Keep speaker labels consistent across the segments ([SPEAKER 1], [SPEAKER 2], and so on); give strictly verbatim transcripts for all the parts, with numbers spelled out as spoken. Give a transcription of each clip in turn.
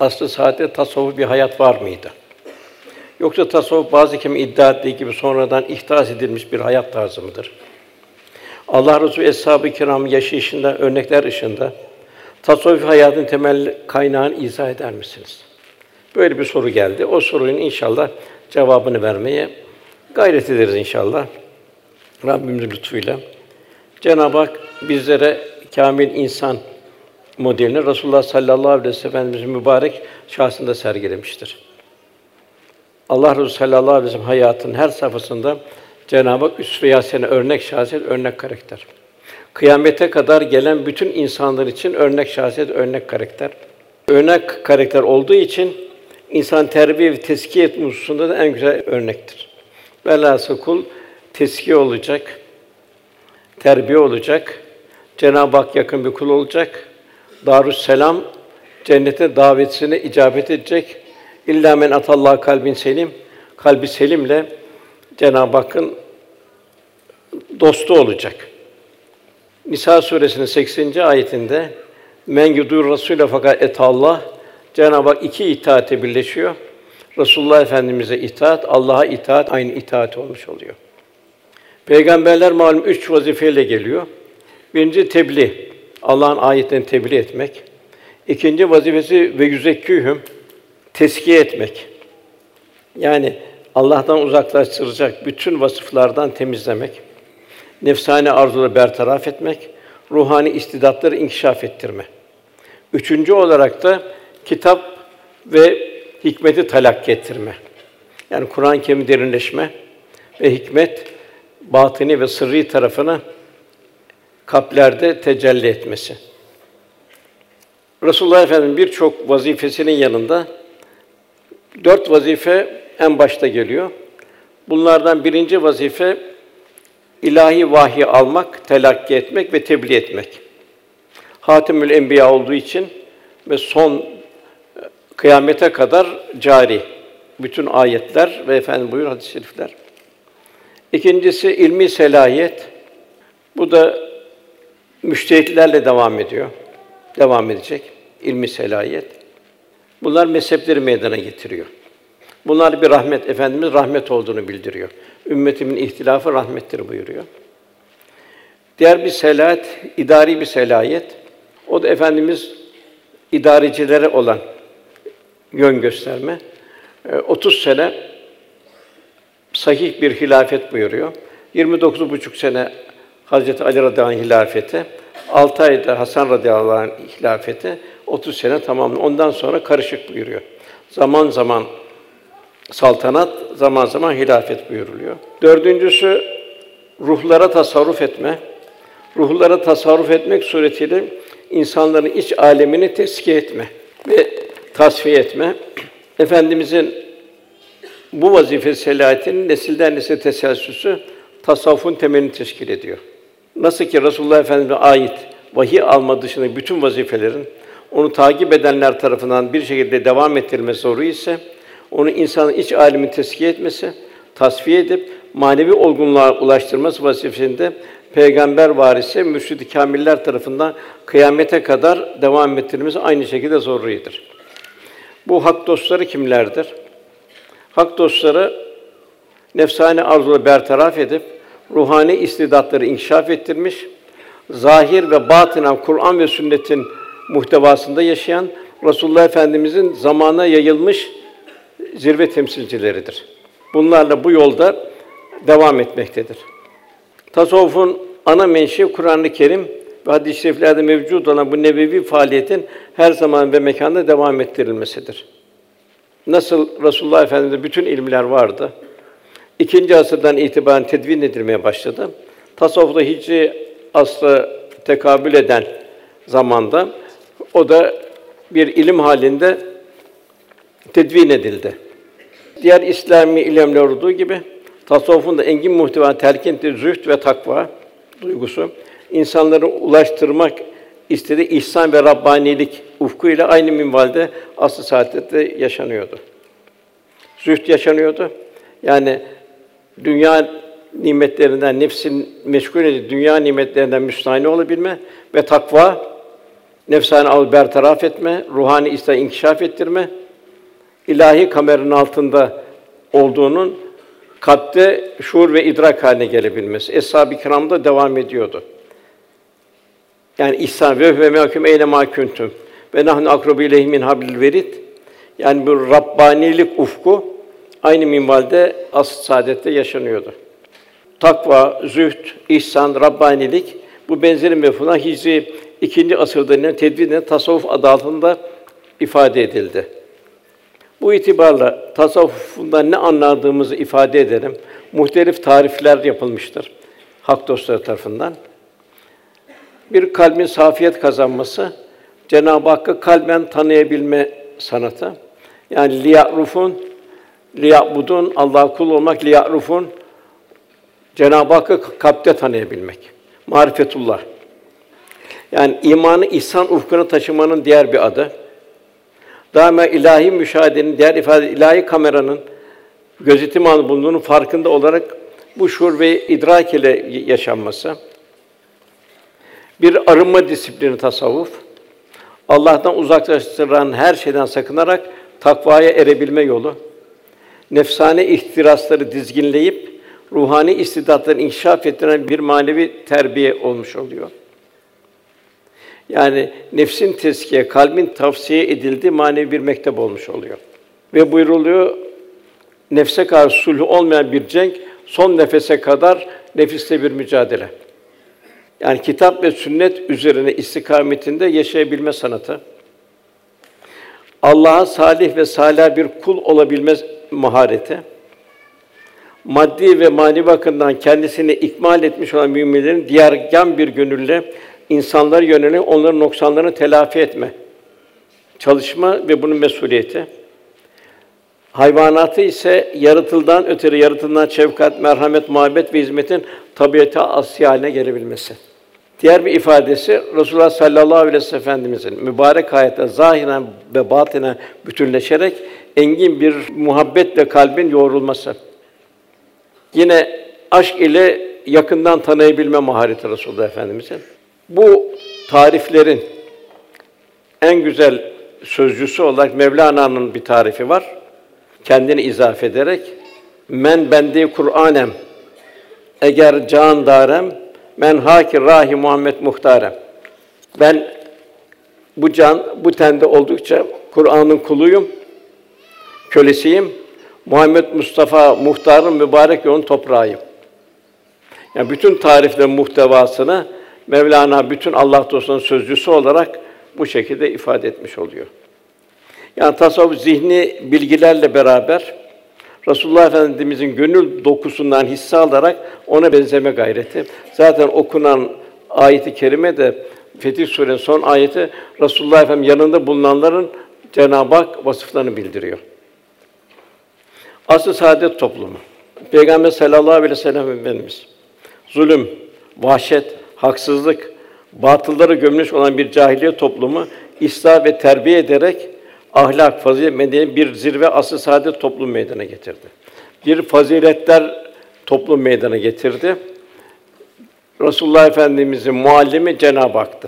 [SPEAKER 1] asr-ı saadette tasavvufi bir hayat var mıydı? Yoksa tasavvuf bazı kim iddia ettiği gibi sonradan ihdas edilmiş bir hayat tarzı mıdır? Allah Resulü eshab-ı kiram yaşayışında örnekler ışığında tasavvufi hayatın temel kaynağını izah eder misiniz? Böyle bir soru geldi. O sorunun inşallah cevabını vermeye gayret ederiz inşallah. Rabbimizin lütfuyla. Cenab-ı Hak bizlere kâmil insan modelini Resulullah sallallahu aleyhi ve sellem Efendimizin mübarek şahsında sergilemiştir. Allah Resulü sallallahu aleyhi ve sellem hayatının her safhasında Cenab-ı Hak üsve-i hasene, örnek şahsiyet, örnek karakter. Kıyamete kadar gelen bütün insanlar için örnek şahsiyet, örnek karakter. Örnek karakter olduğu için insan terbiye ve tezkiye etme hususunda da en güzel örnektir. Velhâsıl kul tezkiye olacak, terbiye olacak, Cenab-ı Hak yakın bir kul olacak, Darüsselam cennete davetine icabet edecek. İllâ men atallâhu kalbin selim, kalbi selimle Cenab-ı Hakk'ın dostu olacak. Nisa suresinin sekseninci ayetinde men yudur rasûle fakat etallah, Cenab-ı Hak iki itaate birleşiyor. Resulullah Efendimize itaat, Allah'a itaat aynı itaat olmuş oluyor. Peygamberler malum üç vazifeyle geliyor. Birinci tebliğ, Allah'ın ayetlerini tebliğ etmek. İkinci vazifesi ve yüzekkûhüm, tezkiye etmek. Yani Allah'tan uzaklaştıracak bütün vasıflardan temizlemek, nefsani arzuları bertaraf etmek, ruhani istidatları inkişaf ettirme. Üçüncü olarak da kitap ve hikmeti talakki ettirme. Yani Kur'an-ı Kerim'e derinleşme ve hikmet batini ve sırrî tarafını kalplerde tecelli etmesi. Resulullah Efendimiz birçok vazifesinin yanında dört vazife en başta geliyor. Bunlardan birinci vazife ilahi vahyi almak, telakki etmek ve tebliğ etmek. Hâtemül Enbiya olduğu için ve son kıyamete kadar cari bütün ayetler ve efendim buyur hadis-i şerifler. İkincisi ilmi selahiyet. Bu da müştehitlerle devam ediyor. Devam edecek ilmi selahiyet. Bunlar mezhepleri meydana getiriyor. Bunlar bir rahmet, Efendimiz rahmet olduğunu bildiriyor. Ümmetimin ihtilafı rahmettir buyuruyor. Diğer bir selahiyet, idari bir selahiyet. O da Efendimiz idarecilere olan yön gösterme. otuz sene sahih bir hilafet buyuruyor. yirmi dokuz buçuk sene Hazreti Ali radıyallahu anh hilafeti, altı ayda Hasan radıyallahu anh hilafeti, otuz sene tamamı. Ondan sonra karışık buyuruyor. Zaman zaman saltanat, zaman zaman hilafet buyuruluyor. Dördüncüsü ruhlara tasarruf etme. Ruhlara tasarruf etmek suretiyle insanların iç âlemini tezkiye etme ve tasfiye etme. Efendimizin bu vazife selahiyetinin nesilden nesile teselsüsü tasavvufun temelini teşkil ediyor. Nasıl ki Resulullah Efendimiz'e ait vahiy alma dışında bütün vazifelerin onu takip edenler tarafından bir şekilde devam ettirilmesi zorunlu ise onu insanın iç âlemini tezkiye etmesi, tasfiye edip manevi olgunluğa ulaştırması vazifesinde peygamber varisi mürşid-i kâmiller tarafından kıyamete kadar devam ettirilmesi aynı şekilde zorunludur. Bu hak dostları kimlerdir? Hak dostları nefsani arzuları bertaraf edip ruhani istidatları inkişaf ettirmiş, zahir ve batinen Kur'an ve sünnetin muhtevasında yaşayan Resulullah Efendimizin zamana yayılmış zirve temsilcileridir. Bunlarla bu yolda devam etmektedir. Tasavvufun ana menşei Kur'an-ı Kerim ve hadis-i şeriflerde mevcud olan bu nebevi faaliyetin her zaman ve mekanda devam ettirilmesidir. Nasıl Resulullah Efendimiz'de bütün ilimler vardı. İkinci asırdan itibaren tedvin edilmeye başladı. Tasavvufta Hicri asra tekabül eden zamanda o da bir ilim halinde tedvin edildi. Diğer İslami ilimler olduğu gibi tasavvufun da engin muhteva telkin ettiği zühd ve takva duygusu insanları ulaştırmak istediği ihsan ve rabbanilik ufkuyla aynı minvalde asr-ı saadette yaşanıyordu. Zühd yaşanıyordu. Yani dünya nimetlerinden nefsin meşgul edip dünya nimetlerinden müstahni olabilme ve takva nefsani al bertaraf etme, ruhani İslam'ı inkişaf ettirme, ilahi kameranın altında olduğunun kalpte şuur ve idrak haline gelebilmesi. Eshab-ı Kiram'da devam ediyordu. Yani ihsan ve ve mahkum eyle mahkuntum ve nahnu akrabu ileyhi min hablil verid. Yani bu rabbanilik ufku aynı minvalde asr-ı saadette yaşanıyordu. Takva, zühd, ihsan, rabbanilik bu benzeri mefhumlar Hicri ikinci asırda ne tedvine tasavvuf adı altında ifade edildi. Bu itibarla tasavvufundan ne anladığımızı ifade edelim. Muhtelif tarifler yapılmıştır hak dostları tarafından. Bir kalbin safiyet kazanması, Cenab-ı Hakk'ı kalben tanıyabilme sanatı. Yani liya'rufun, liya'budun, Allah'a kul olmak, liya'rufun, Cenab-ı Hakk'ı kalpte tanıyabilmek. Marifetullah. Yani imanı ihsan ufkuna taşımanın diğer bir adı. Daima ilahi müşahedenin, diğer ifade ilahi kameranın gözetim altında bulunduğunun farkında olarak bu şuur ve idrak ile yaşanması. Bir arınma disiplini tasavvuf. Allah'tan uzaklaştıran her şeyden sakınarak takvaya erebilme yolu. Nefsane ihtirasları dizginleyip ruhani istidatları inkişaf ettiren bir manevi terbiye olmuş oluyor. Yani nefsin tezkiye, kalbin tavsiye edildiği manevi bir mektep olmuş oluyor. Ve buyruluyor, nefse karşı sulh olmayan bir cenk, son nefese kadar nefisle bir mücadele. Yani kitap ve sünnet üzerine istikametinde yaşayabilme sanatı. Allah'a salih ve salih bir kul olabilme mahareti. Maddi ve manevi bakımdan kendisini ikmal etmiş olan müminlerin diyargân bir gönülle insanlara yönelik onların noksanlarını telafi etme, çalışma ve bunun mesuliyeti. Hayvanatı ise yaratıldan ötürü yaratılından şefkat, merhamet, muhabbet ve hizmetin tabiatı asli haline gelebilmesi. Diğer bir ifadesi Resulullah sallallahu aleyhi ve sellem Efendimizin mübarek hayatı zahiren ve batinen bütünleşerek engin bir muhabbetle kalbin yoğrulması. Yine aşk ile yakından tanıyabilme mahareti Resulullah Efendimizin. Bu tariflerin en güzel sözcüsü olarak Mevlana'nın bir tarifi var. Kendini izafe ederek men bende Kur'anem eğer can darem men haki rahi Muhammed muhtarem. Ben bu can bu tende oldukça Kur'an'ın kuluyum, kölesiyim. Muhammed Mustafa muhtarın mübarek yolun toprağıyım. Yani bütün tariflerin muhtevasını Mevlana bütün Allah dostunun sözcüsü olarak bu şekilde ifade etmiş oluyor. Yani tasavvuf zihni bilgilerle beraber Resulullah Efendimizin gönül dokusundan hisse alarak ona benzeme gayreti. Zaten okunan ayet-i kerime de Fetih Sûresinin son ayeti Resulullah Efendimiz yanında bulunanların Cenab-ı Hak vasıflarını bildiriyor. Asr-ı saadet toplumu. Peygamber sallallahu aleyhi ve sellem Efendimiz zulüm, vahşet, haksızlık, batıllara gömülmüş olan bir cahiliye toplumu ıslah ve terbiye ederek ahlak, fazilet, medeniyet bir zirve asr-ı saadet toplum meydana getirdi. Bir faziletler toplum meydana getirdi. Resulullah Efendimizin muallimi Cenab-ı Hak'tı.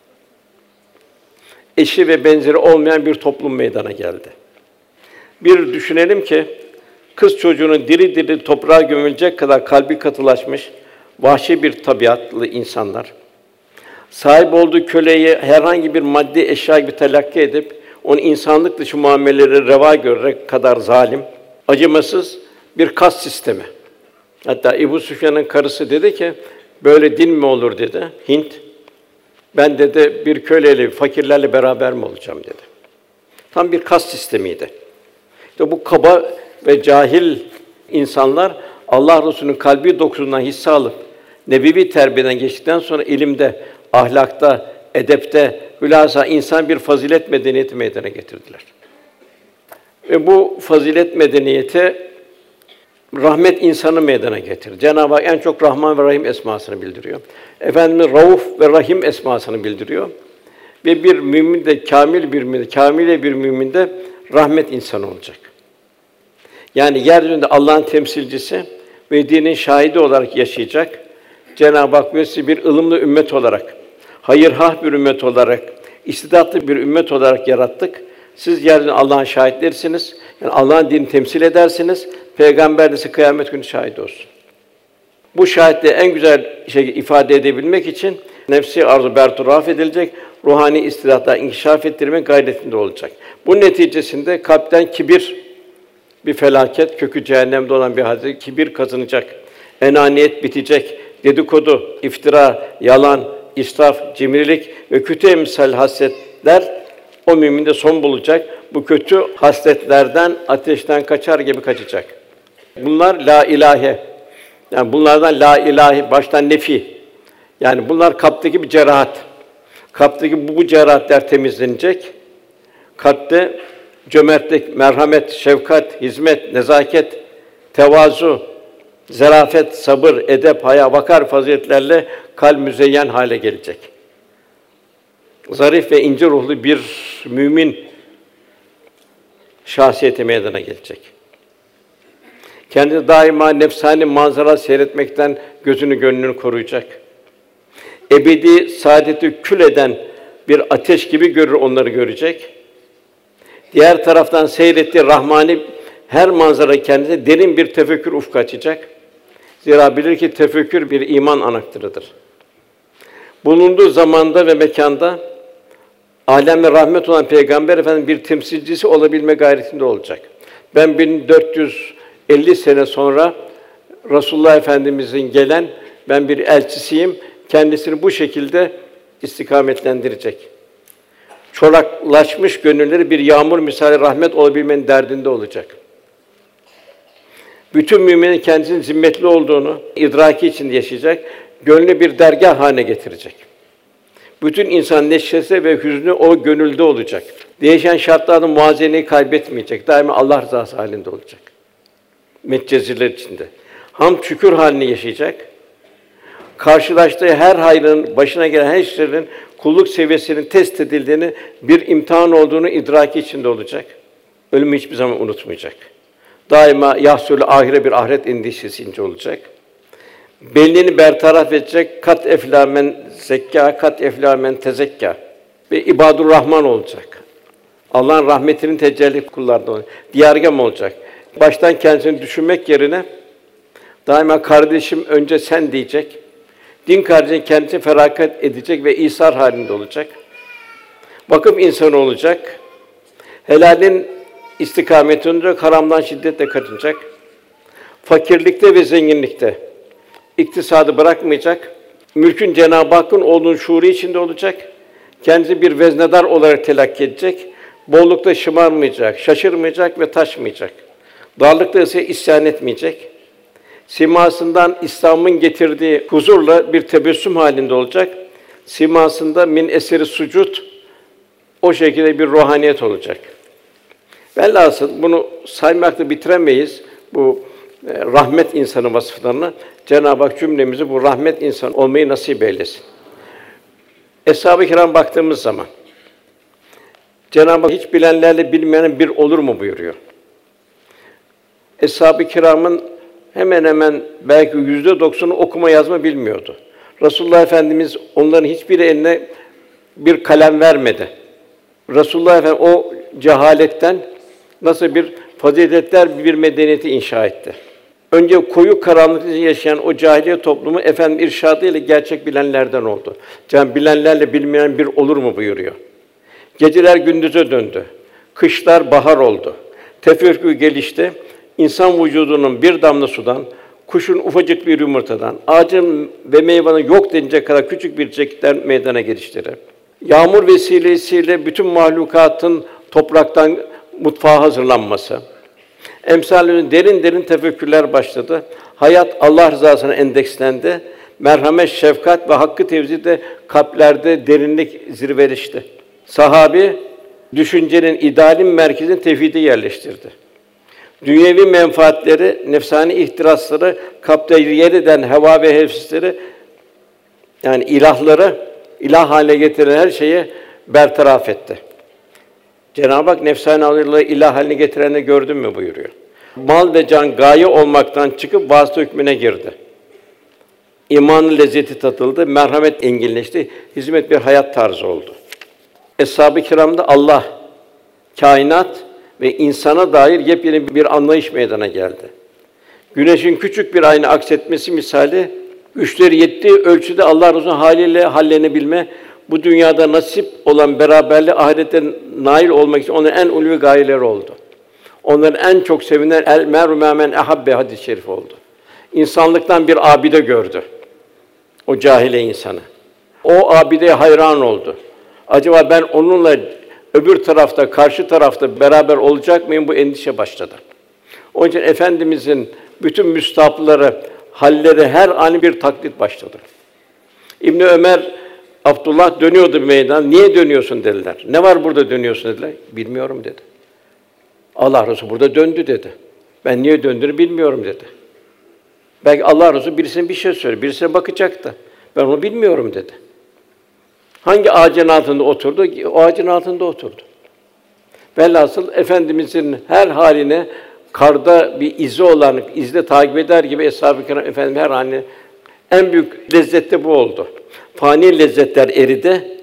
[SPEAKER 1] Eşi ve benzeri olmayan bir toplum meydana geldi. Bir düşünelim ki kız çocuğunun diri diri toprağa gömülecek kadar kalbi katılaşmış, vahşi bir tabiatlı insanlar, sahip olduğu köleyi herhangi bir maddi eşya gibi telakki edip onu insanlık dışı muameleleri reva görerek kadar zalim, acımasız bir kas sistemi. Hatta Ebu Süfyan'ın karısı dedi ki, böyle din mi olur dedi, Hint. Ben dedi bir köleyle, fakirlerle beraber mi olacağım dedi. Tam bir kas sistemiydi. İşte bu kaba ve cahil insanlar Allah Resulü'nün kalbi dokusundan hisse alıp nebevi terbiyeden geçtikten sonra ilimde, ahlakta, edepte, hülasa insan bir fazilet medeniyeti meydana getirdiler. Ve bu fazilet medeniyeti rahmet insanı meydana getirdi. Cenab-ı Hak en çok Rahman ve Rahim esmasını bildiriyor. Efendimiz Rauf ve Rahim esmasını bildiriyor. Ve bir mümin de kâmil bir mümin, kâmile bir mümin de rahmet insanı olacak. Yani yeryüzünde Allah'ın temsilcisi ve dinin şahidi olarak yaşayacak. Cenab-ı Hak sizi bir ılımlı ümmet olarak, hayırhah bir ümmet olarak, istidatlı bir ümmet olarak yarattık. Siz yeryüzünde Allah'ın şahitlerisiniz. Yani Allah'ın dinini temsil edersiniz. Peygamber de size kıyamet günü şahit olsun. Bu şahitliği en güzel şekilde ifade edebilmek için nefsi arzu bertaraf edilecek, ruhani istidatlar inkişaf ettirmek gayretinde olacak. Bu neticesinde kalpten kibir, bir felaket, kökü cehennemde olan bir hadise, kibir kazanacak, enaniyet bitecek, dedikodu, iftira, yalan, israf, cimrilik ve kötü emsal hasletler o müminde son bulacak. Bu kötü hasletlerden ateşten kaçar gibi kaçacak. Bunlar la ilahe. Yani bunlardan la ilahe baştan nefi. Yani bunlar kalpteki bir cerahat. Kalpteki bu, bu cerahatler temizlenecek. Kalpte cömertlik, merhamet, şefkat, hizmet, nezaket, tevazu, zarafet, sabır, edep, haya, vakar faziletlerle kalp müzeyyen hale gelecek. Zarif ve ince ruhlu bir mümin şahsiyeti meydana gelecek. Kendini daima nefsani manzara seyretmekten gözünü gönlünü koruyacak. Ebedi saadeti kül eden bir ateş gibi görür onları görecek. Diğer taraftan seyrettiği rahmani her manzara kendisine derin bir tefekkür ufku açacak. Zira bilir ki tefekkür bir iman anahtarıdır. Bulunduğu zamanda ve mekanda âlem-i rahmet olan Peygamber Efendimiz bir temsilcisi olabilme gayretinde olacak. Ben bin dört yüz elli sene sonra Resulullah Efendimizin gelen ben bir elçisiyim. Kendisini bu şekilde istikametlendirecek. Çoraklaşmış gönülleri bir yağmur misali rahmet olabilmenin derdinde olacak. Bütün müminin kendisinin zimmetli olduğunu idraki içinde yaşayacak, gönlü bir dergâh haline getirecek. Bütün insan neşesi ve hüznü o gönülde olacak. Değişen şartlarda muvazeneyi kaybetmeyecek, daima Allah rızası halinde olacak. Medcezirler içinde. Hamd şükür halini yaşayacak. Karşılaştığı her hayrın, başına gelen her şeylerin kulluk seviyesinin test edildiğini, bir imtihan olduğunu idraki içinde olacak. Ölümü hiçbir zaman unutmayacak. Daima yahsûl ahire bir ahiret endişesi içinde olacak. Belliğini bertaraf edecek, kat eflâ men zekkâ, kat eflâ men tezekkâ ve ibadur Rahman olacak. Allah'ın rahmetinin tecelli kullarında olacak. Diyargâm olacak. Baştan kendisini düşünmek yerine daima kardeşim önce sen diyecek. Din kardeşinin kendisini feragat edecek ve isar halinde olacak. Vakıf insanı olacak. Helalin istikametinde haramdan şiddetle kaçınacak. Fakirlikte ve zenginlikte iktisadı bırakmayacak. Mülkün Cenab-ı Hakk'ın olduğunu şuuru içinde olacak. Kendisi bir veznedar olarak telakki edecek. Bollukta şımarmayacak, şaşırmayacak ve taşmayacak. Darlıkta ise isyan etmeyecek. Simasından İslam'ın getirdiği huzurla bir tebessüm halinde olacak. Simasında min eseri sucud o şekilde bir ruhaniyet olacak. Velhasıl bunu saymakla bitiremeyiz bu e, rahmet insanı vasıflarını. Cenab-ı Hak cümlemizi bu rahmet insan olmayı nasip eylesin. Eshab-ı Kiram baktığımız zaman Cenab-ı Hak hiç bilenlerle bilmeyen bir olur mu buyuruyor. Eshab-ı Kiram'ın hemen hemen belki yüzde doksanı okuma yazma bilmiyordu. Resulullah Efendimiz onların hiçbir eline bir kalem vermedi. Resulullah Efendimiz o cehaletten nasıl bir faziletler bir medeniyeti inşa etti. Önce koyu karanlıkta yaşayan o cahiliye toplumu Efendim irşadıyla gerçek bilenlerden oldu. Can bilenlerle bilmeyen bir olur mu buyuruyor. Geceler gündüze döndü. Kışlar bahar oldu. Tefekkür gelişti. İnsan vücudunun bir damla sudan, kuşun ufacık bir yumurtadan, ağacın ve meyvenin yok denilecek kadar küçük bir çekirdekten meydana gelişleri. Yağmur vesilesiyle bütün mahlukatın topraktan mutfağa hazırlanması. Emsalinin derin derin tefekkürler başladı. Hayat Allah rızasına endekslendi. Merhamet, şefkat ve hakkı tevzide kalplerde derinlik zirvelişti. Sahabi düşüncenin, idealin merkezine tevhidi yerleştirdi. Dünyevi menfaatleri, nefsani ihtirasları, kalpte yer eden heva ve hevesleri, yani ilahları, ilah haline getiren her şeyi bertaraf etti. Cenab-ı Hak nefsani arzuları ilah haline getirenleri gördün mü buyuruyor. Mal ve can gaye olmaktan çıkıp vasıta hükmüne girdi. İmanın lezzeti tatıldı, merhamet enginleşti, hizmet bir hayat tarzı oldu. Eshab-ı Kiram'da Allah, kainat ve insana dair yepyeni bir anlayış meydana geldi. Güneşin küçük bir ayna aksetmesi misali, güçleri yettiği ölçüde Allah Resulü'nün haliyle hallenebilme, bu dünyada nasip olan beraberliğe ahirette nail olmak için onların en ulvi gayeleri oldu. Onların en çok sevilen el meru men ehabbe hadis-i şerif oldu. İnsanlıktan bir abide gördü. O cahile insanı. O abideye hayran oldu. Acaba ben onunla öbür tarafta, karşı tarafta beraber olacak mıyım? Bu endişe başladı. Onun için Efendimizin bütün müstahapları, halleri her an bir taklit başladı. İbn Ömer, Abdullah dönüyordu bir meydan. Niye dönüyorsun dediler. Ne var burada dönüyorsun dediler. Bilmiyorum dedi. Allah Resulü burada döndü dedi. Ben niye döndüğünü bilmiyorum dedi. Belki Allah Resulü birisine bir şey söyledi. Birisine bakacaktı. Ben onu bilmiyorum dedi. Hangi ağacın altında oturdu? O ağacın altında oturdu. Velhasıl Efendimizin her haline karda bir izi olan, izle takip eder gibi Eshab-ı Kiram Efendimiz her haline en büyük lezzet de bu oldu. Fani lezzetler eridi.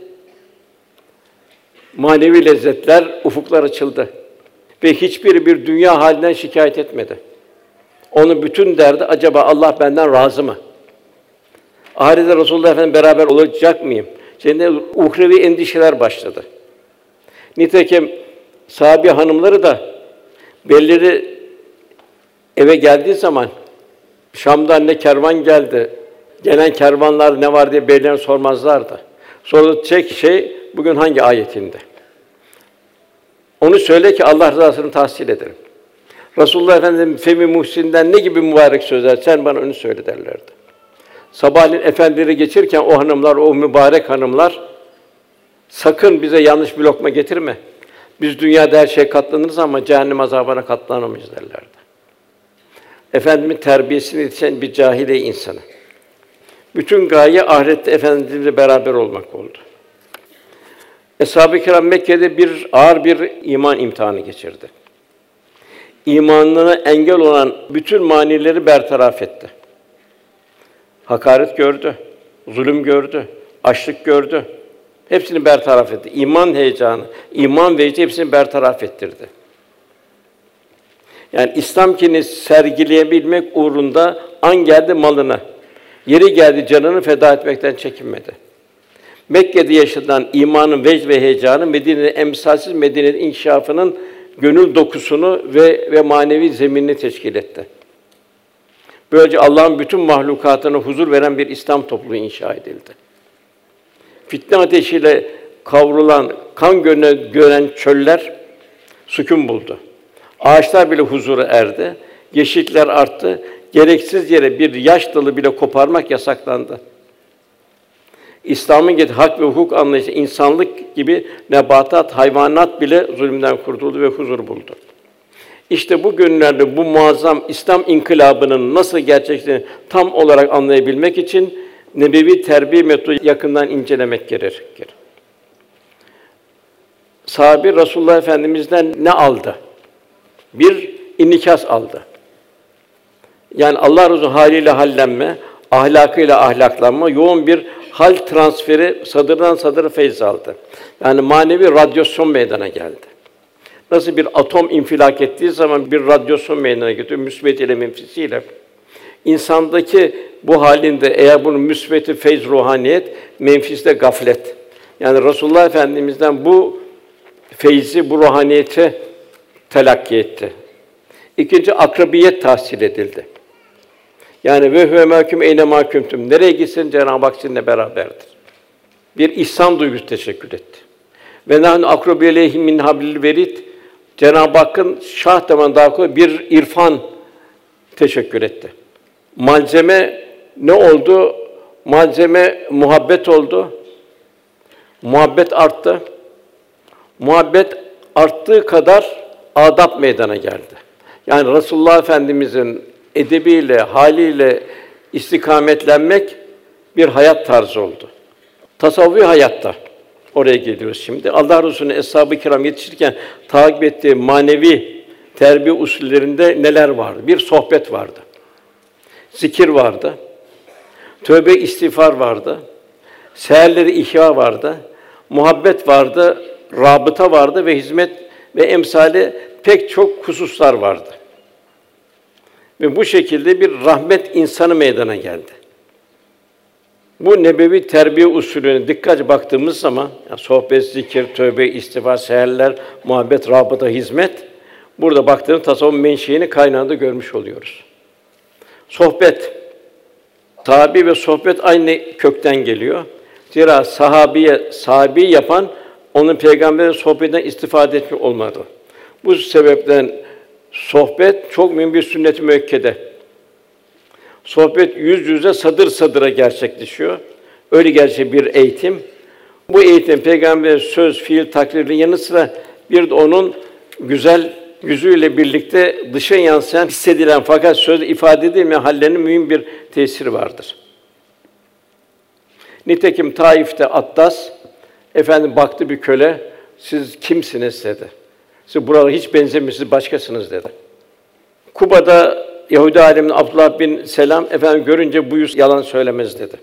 [SPEAKER 1] Manevi lezzetler, ufuklar açıldı. Ve hiçbiri bir dünya halinden şikayet etmedi. Onun bütün derdi acaba Allah benden razı mı? Ahirette Resulullah Efendimiz beraber olacak mıyım? Şimdi uhrevi endişeler başladı. Nitekim sahabe hanımları da belleri eve geldiği zaman Şam'dan ne kervan geldi, gelen kervanlar ne var diye beylerine sormazlardı. Sorduğu tek şey bugün hangi ayetinde? Onu söyle ki Allah rızasını tahsil ederim. Resulullah Efendimiz Femi Muhsin'den ne gibi mübarek sözler sen bana onu söyle derlerdi. Sabahleyin efendileri geçirken o hanımlar, o mübarek hanımlar sakın bize yanlış bir lokma getirme. Biz dünyada her şeye katlanırız ama cehennem azabına katlanamayız derlerdi. Efendimin terbiyesini yetişen bir cahile insanı. Bütün gaye ahirette Efendimizle beraber olmak oldu. Eshab-ı Kiram Mekke'de bir ağır bir iman imtihanı geçirdi. İmanına engel olan bütün manileri bertaraf etti. Hakaret gördü, zulüm gördü, açlık gördü. Hepsini bertaraf etti. İman heyecanı, iman vecdi hepsini bertaraf ettirdi. Yani İslam kinini sergileyebilmek uğrunda an geldi malını, yeri geldi canını feda etmekten çekinmedi. Mekke'de yaşanan imanın vecd ve heyecanı Medine'nin emsalsiz Medine'nin inkişafının gönül dokusunu ve ve manevi zeminini teşkil etti. Böylece Allah'ın bütün mahlukatına huzur veren bir İslam topluluğu inşa edildi. Fitne ateşiyle kavrulan, kan gören, gören çöller sükûn buldu. Ağaçlar bile huzura erdi. Yeşillikler arttı. Gereksiz yere bir yaş dalı bile koparmak yasaklandı. İslam'ın getirdiği hak ve hukuk anlayışı insanlık gibi nebatat, hayvanat bile zulümden kurtuldu ve huzur buldu. İşte bu günlerde bu muazzam İslam inkılabının nasıl gerçekleştiğini tam olarak anlayabilmek için nebevi terbiye metodu yakından incelemek gerekir. Sahabe Resulullah Efendimiz'den ne aldı? Bir inikas aldı. Yani Allah Resulü haliyle hallenme, ahlakıyla ahlaklanma, yoğun bir hal transferi, sadırdan sadıra feyz aldı. Yani manevi radyasyon meydana geldi. Nasıl bir atom infilak ettiği zaman bir radyasyon meydana getiriyor, müsbet ile menfisiyle. İnsandaki bu halinde eğer bunun müsbeti feyz ruhaniyet, menfiste gaflet. Yani Resulullah Efendimiz'den bu feyzi, bu ruhaniyeti telakki etti. İkinci akrabiyet tahsil edildi. Yani ve huve mâkûm eyne mâ kuntum. Nereye gitsin Cenab-ı Hak sizinle beraberdir. Bir ihsan duygusu teşekkür etti. Ve nahnu akrabu ileyhi min hablil verid. Cenab-ı Hakk'ın şah damarından daha kolay bir irfan teşekkür etti. Malzeme ne oldu? Malzeme muhabbet oldu. Muhabbet arttı. Muhabbet arttığı kadar adab meydana geldi. Yani Resulullah Efendimizin edebiyle, haliyle istikametlenmek bir hayat tarzı oldu. Tasavvufi hayatta oraya geliyoruz şimdi. Allah Resulü'nün eshab-ı kiram yetişirken takip ettiği manevi terbiye usullerinde neler vardı? Bir sohbet vardı. Zikir vardı. Tövbe istiğfar vardı. Seherleri ihya vardı. muhabbet vardı, rabıta vardı ve hizmet ve emsali pek çok hususlar vardı. Ve bu şekilde bir rahmet insanı meydana geldi. Bu nebevi terbiye usulüne dikkatli baktığımız zaman, yani sohbet, zikir, tövbe, istiğfar, seherler, muhabbet, rabıta, hizmet, burada baktığımız tasavvuf menşeini, kaynağında görmüş oluyoruz. Sohbet, tabi ve sohbet aynı kökten geliyor. Zira sahabiye, sahabi yapan, onun peygamberin sohbetinden istifade etmiş olmadı. Bu sebepten sohbet çok mühim bir sünnet-i müekkede. Sohbet yüz yüze, sadır sadıra gerçekleşiyor. Öyle gerçek bir eğitim. Bu eğitim peygamberin söz, fiil, takriri yanı sıra bir de onun güzel yüzüyle birlikte dışa yansıyan, hissedilen fakat sözle ifade edilmeyen hallerinin mühim bir tesiri vardır. Nitekim Taif'te Attas, efendim baktı bir köle, siz kimsiniz dedi. Siz buralara hiç benzemiyorsunuz, başkasınız dedi. Kuba'da Yahudi aliminin Abdullah bin Selam, efendim görünce bu yüz yalan söylemez dedi.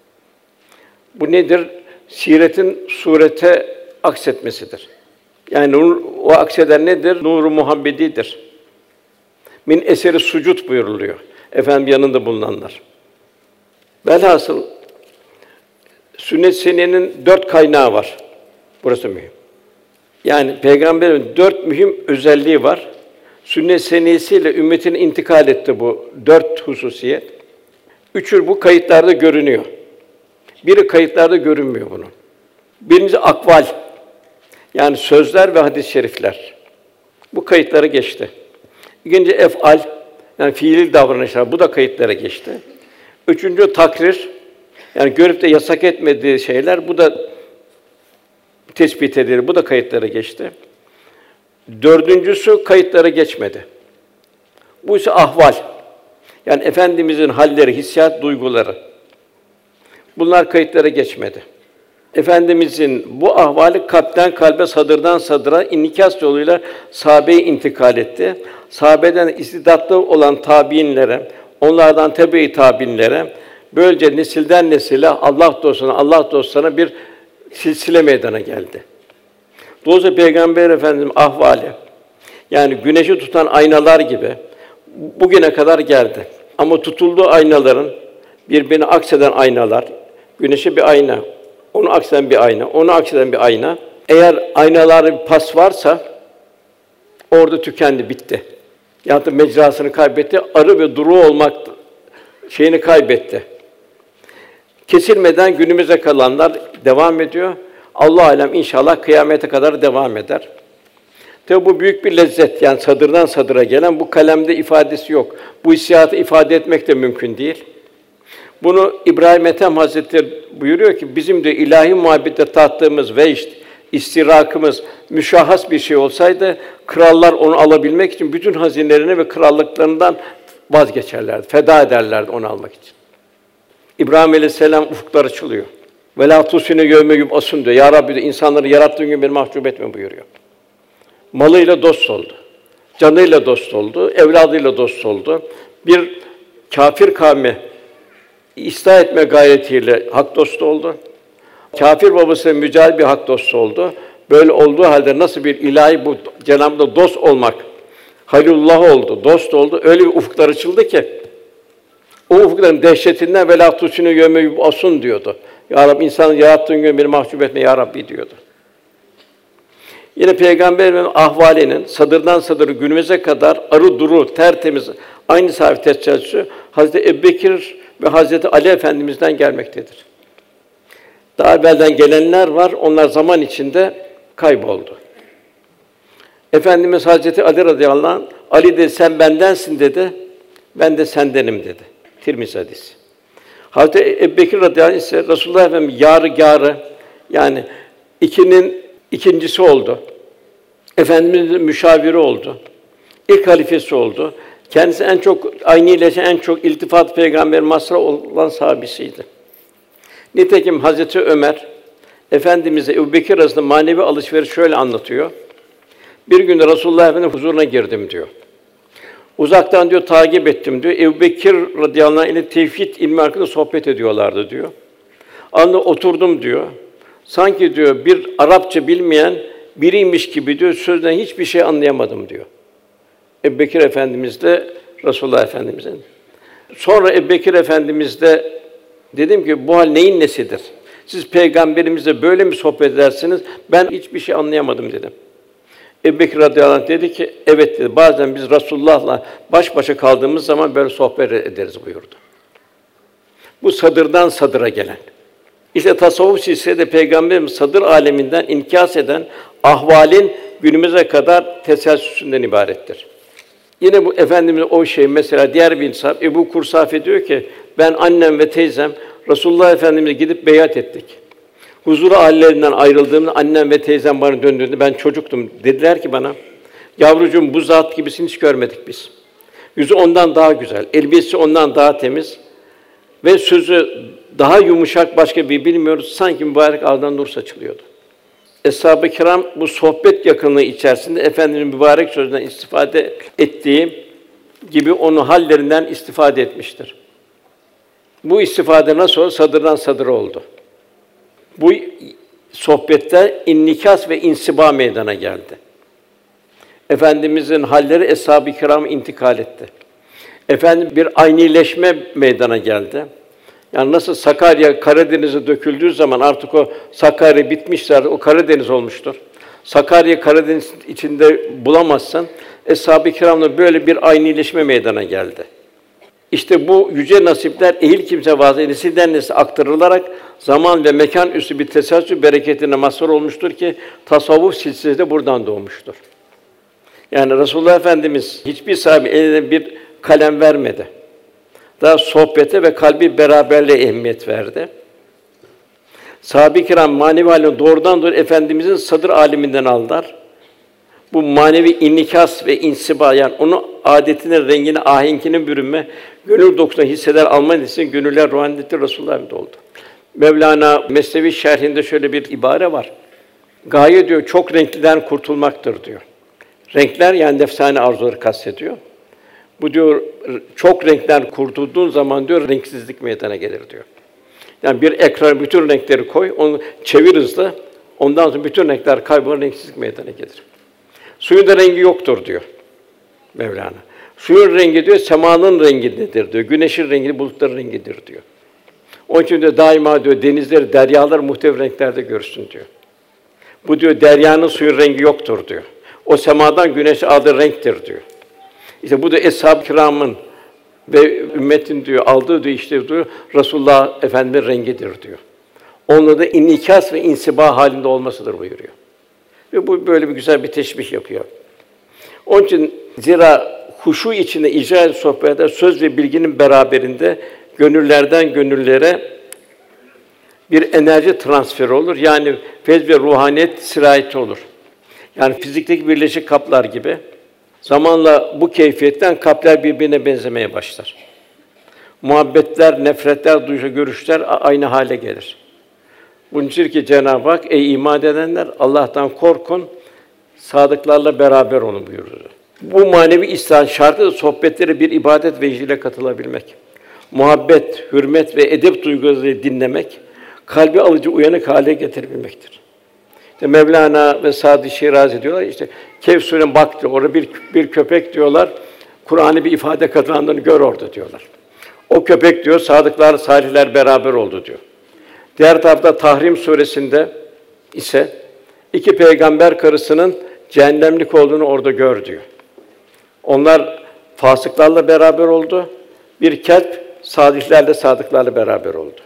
[SPEAKER 1] Bu nedir? Siretin surete aksetmesidir. Yani nur, o akseden nedir? Nur-u Muhammedidir. Min eseri sucud buyuruluyor. Efendim yanında bulunanlar. Velhasıl sünnet-i seniyenin dört kaynağı var. Burası mühim. Yani peygamberin dört mühim özelliği var. Sünnet-i seniyesiyle ümmetine intikal etti bu dört hususiyet. Üçü bu kayıtlarda görünüyor. Biri kayıtlarda görünmüyor bunun. Birincisi akval. Yani sözler ve hadis-i şerifler. Bu kayıtlara geçti. İkinci ef'al, yani fiili davranışlar. Bu da kayıtlara geçti. Üçüncü takrir. Yani görüp de yasak etmediği şeyler, bu da tespit edilir. Bu da kayıtlara geçti. Dördüncüsü kayıtlara geçmedi. Bu ise ahval. Yani efendimizin halleri, hissiyat, duyguları. Bunlar kayıtlara geçmedi. Efendimizin bu ahvali kalpten kalbe, sadırdan sadıra inikas yoluyla sahabeye intikal etti. Sahabeden istidatlı olan tabiinlere, onlardan tebe-i tabiinlere, böylece nesilden nesile Allah dostuna, Allah dostlarına bir silsile meydana geldi. Dolayısıyla Peygamber Efendimiz ahvali, yani güneşi tutan aynalar gibi bugüne kadar geldi. Ama tutulduğu aynaların birbirine akseden aynalar, güneşe bir ayna, onu akseden bir ayna, onu akseden bir ayna. Eğer aynalarda bir pas varsa orada tükendi, bitti. Ya da mecrasını kaybetti, arı ve duru olmak şeyini kaybetti. Kesilmeden günümüze kalanlar devam ediyor. Allah alem inşallah kıyamete kadar devam eder. Tabi bu büyük bir lezzet, yani sadırdan sadıra gelen, bu kalemde ifadesi yok. Bu hissiyatı ifade etmek de mümkün değil. Bunu İbrahim Ethem Hazretleri buyuruyor ki, bizim de ilahi muhabbete tattığımız ve işte istirakımız müşahhas bir şey olsaydı, krallar onu alabilmek için bütün hazinelerini ve krallıklarından vazgeçerlerdi, feda ederlerdi onu almak için. İbrahim Aleyhisselam ufuklar açılıyor. Ve lâ tusine yevme yub'asûn diyor. Ya Rabbi, diyor, insanları yarattığın gün beni mahcup etme buyuruyor. Malıyla dost oldu. Canıyla dost oldu, evladıyla dost oldu. Bir kâfir kavmi ıslah etme gayretiyle hak dostu oldu. Kâfir babası mücahit bir hak dostu oldu. Böyle olduğu halde nasıl bir ilahi bu Cenab-ı dost olmak, Halilullah oldu, dost oldu. Öyle bir ufuklar açıldı ki o ufukların dehşetinden ve lâ tusine yevme yub'asûn diyordu. Ya Rabbi, insanı yarattığın gün beni mahcup etme ya Rabbi diyordu. Yine Peygamberin ahvalinin sadırdan sadıra günümüze kadar arı duru, tertemiz, aynı sahibi tescillüsü Hazreti Ebubekir ve Hazreti Ali Efendimiz'den gelmektedir. Daha evvelden gelenler var, onlar zaman içinde kayboldu. Efendimiz Hazreti Ali radıyallahu anh, Ali dedi, sen bendensin dedi, ben de sendenim dedi. Tirmizi hadisi. Hazreti Ebubekir radıyallahu anh ise Resulullah Efendimiz yârı-gârı, yani ikinin ikincisi oldu. Efendimizin müşaviri oldu. İlk halifesi oldu. Kendisi en çok aynıyla en çok iltifat peygamber mazhar olan sahabesiydi. Nitekim Hazreti Ömer Efendimiz'e Ebubekir arasında manevi alışveriş şöyle anlatıyor. Bir gün Resulullah Efendimiz huzuruna girdim diyor. Uzaktan diyor takip ettim diyor. Ebubekir radıyallahu anh ile tevhid ilmi hakkında sohbet ediyorlardı diyor. Anda oturdum diyor. Sanki diyor bir Arapça bilmeyen biriymiş gibi diyor, sözden hiçbir şey anlayamadım diyor. Ebubekir Efendimiz de Resulullah Efendimiz'in. Sonra Ebubekir Efendimiz de dedim ki bu hal neyin nesidir? Siz peygamberimizle böyle mi sohbet edersiniz? Ben hiçbir şey anlayamadım dedim. Ebubekir radıyallahu anh dedi ki evet dedi. Bazen biz Resulullah'la baş başa kaldığımız zaman böyle sohbet ederiz buyurdu. Bu sadırdan sadıra gelen. İşte tasavvuf silsilede Peygamberimiz sadır aleminden inkias eden ahvalin günümüze kadar teselsülünden ibarettir. Yine bu Efendimiz o şey mesela diğer bir insan Ebu Kursafe diyor ki ben annem ve teyzem Resulullah Efendimiz'e gidip beyat ettik. Huzuru âlilerinden ayrıldığımda annem ve teyzem bana döndüğünde ben çocuktum. Dediler ki bana yavrucuğum bu zat gibisini hiç görmedik biz. Yüzü ondan daha güzel, elbisesi ondan daha temiz ve sözü daha yumuşak başka bir bilmiyoruz. Sanki mübarek ağzından nur saçılıyordu. Eshab-ı Kiram bu sohbet yakınlığı içerisinde Efendimiz'in mübarek sözünden istifade ettiği gibi onu hallerinden istifade etmiştir. Bu istifade nasıl oldu? Sadırdan sadıra oldu. Bu sohbette innikas ve insiba meydana geldi. Efendimiz'in halleri Eshab-ı Kiram'a intikal etti. Efendim bir aynileşme meydana geldi. Yani nasıl Sakarya Karadeniz'e döküldüğü zaman artık o Sakarya bitmiştir, o Karadeniz olmuştur. Sakarya Karadeniz içinde bulamazsan Eshab-ı Kiram'la böyle bir aynileşme meydana geldi. İşte bu yüce nasipler ehil kimse vasıtasıyla nesilden nesile aktarılarak zaman ve mekan üstü bir teselsül bereketine mazhar olmuştur ki tasavvuf silsilesi de buradan doğmuştur. Yani Resulullah Efendimiz hiçbir sahabe eline bir kalem vermedi. Daha sohbete ve kalbi beraberliğe ehemmiyet verdi. Sahabe-i kiram manevi halini doğrudan doğru Efendimizin sadır aleminden aldılar. Bu manevi inikas ve insiba yani onu adetine, rengine, ahenkine bürünme, gönül dokusuna hisseder alma için gönüller ruhaniyeti Resulullah'da oldu. Mevlana Mesnevi şerhinde şöyle bir ibare var. Gaye diyor çok renkliden kurtulmaktır diyor. Renkler yani nefsani arzuları kastediyor. Bu diyor çok renkten kurtulduğun zaman diyor renksizlik meydana gelir diyor. Yani bir ekrana bütün renkleri koy, onu çevir hızlı. Ondan sonra bütün renkler kaybolur, renksizlik meydana gelir. Suyun da rengi yoktur diyor Mevlana. Suyun rengi diyor semanın rengidir diyor. Güneşin rengi bulutların rengidir diyor. Onun için de daima diyor denizleri, deryalar muhtelif renklerde görsün diyor. Bu diyor deryanın suyun rengi yoktur diyor. O semadan güneşe aldığı renktir diyor. İşte bu da Eshab-ı Kiram'ın ve ümmetin diyor aldığı diyor işte diyor Resulullah Efendimiz'in rengidir diyor. Onunla da inikas ve insiba halinde olmasıdır buyuruyor. Ve bu böyle bir güzel bir teşbih yapıyor. Onun için zira huşu içinde icra edilen sohbetler söz ve bilginin beraberinde gönüllerden gönüllere bir enerji transferi olur. Yani feyz ve ruhaniyet sirayeti olur. Yani fizikteki birleşik kaplar gibi zamanla bu keyfiyetten kalpler birbirine benzemeye başlar. Muhabbetler, nefretler, duygu, görüşler aynı hale gelir. Bunun için ki Cenab-ı Hak ey iman edenler Allah'tan korkun, sadıklarla beraber olun buyurdu. Bu manevi ihsan şartı da sohbetlere bir ibadet vecdiyle katılabilmek. Muhabbet, hürmet ve edep duyguları dinlemek, kalbi alıcı uyanık hale getirebilmektir. İşte Mevlana ve Sâd-ı Şirazi diyorlar işte Kehf Sûresine bak diyor. Orada bir bir köpek diyorlar. Kur'an'ı bir ifade kazandığını gör orada diyorlar. O köpek diyor sadıklar, salihler beraber oldu diyor. Diğer tarafta Tahrim Sûresinde ise iki peygamber karısının cehennemlik olduğunu orada gör diyor. Onlar fasıklarla beraber oldu. Bir kelp salihlerle, sadıklarla beraber oldu.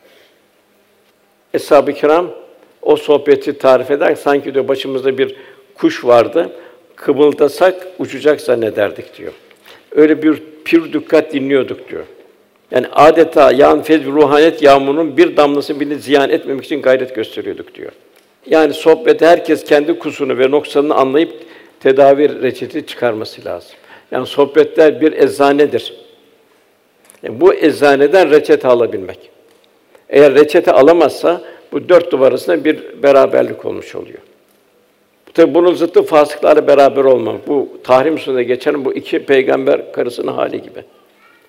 [SPEAKER 1] Eshab-ı Kiram o sohbeti tarif eder sanki diyor başımızda bir kuş vardı. Kımıldasak uçacak zannederdik diyor. Öyle bir pür dikkat dinliyorduk diyor. Yani adeta yağan feyz ruhaniyet yağmurunun bir damlasını bile ziyan etmemek için gayret gösteriyorduk diyor. Yani sohbette herkes kendi kusurunu ve noksanını anlayıp tedavi reçeti çıkarması lazım. Yani sohbetler bir eczanedir. Yani bu eczaneden reçete alabilmek. Eğer reçete alamazsa bu dört duvar arasında bir beraberlik olmuş oluyor. Tabi bunun zıttı fasıklarla beraber olmak. Bu Tahrim Sûresinde geçen bu iki peygamber karısının hali gibi.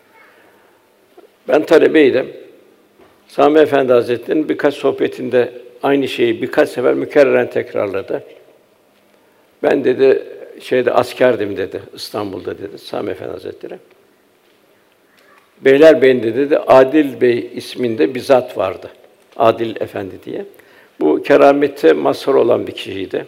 [SPEAKER 1] Ben talebeydim. Sami Efendi Hazretleri'nin birkaç sohbetinde aynı şeyi birkaç sefer mükerreren tekrarladı. Ben dedi, şeyde askerdim dedi, İstanbul'da dedi, Sami Efendi Hazretleri. Beylerbeyi'nde dedi, Adil Bey isminde bir zat vardı, Adil Efendi diye. Bu keramete mazhar olan bir kişiydi.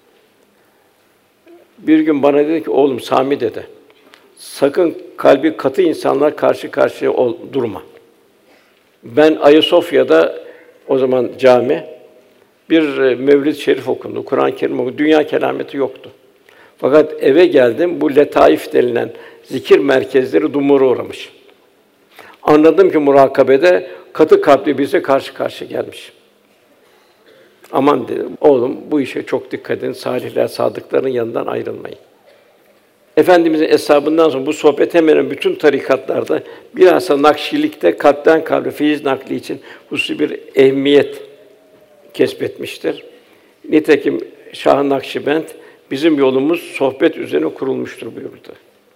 [SPEAKER 1] Bir gün bana dedi ki, oğlum Sami dedi, sakın kalbi katı insanlar karşı karşıya ol, durma. Ben Ayasofya'da, o zaman cami, bir Mevlid-i Şerif okundu, Kur'an-ı Kerim okundu, dünya kelameti yoktu. Fakat eve geldim, bu letaif denilen zikir merkezleri dumura uğramış. Anladım ki murakabede katı kalpli birisi karşı karşıya gelmiş. Aman dedim, oğlum bu işe çok dikkat edin, salihler, sadıkların yanından ayrılmayın. Efendimizin eshabından sonra bu sohbet hemen hemen bütün tarikatlarda, bilhassa Nakşilik'te kalpten kalbe feyiz nakli için hususi bir ehemmiyet kesbetmiştir. Nitekim Şah-ı Nakşibend, bizim yolumuz sohbet üzerine kurulmuştur buyurdu.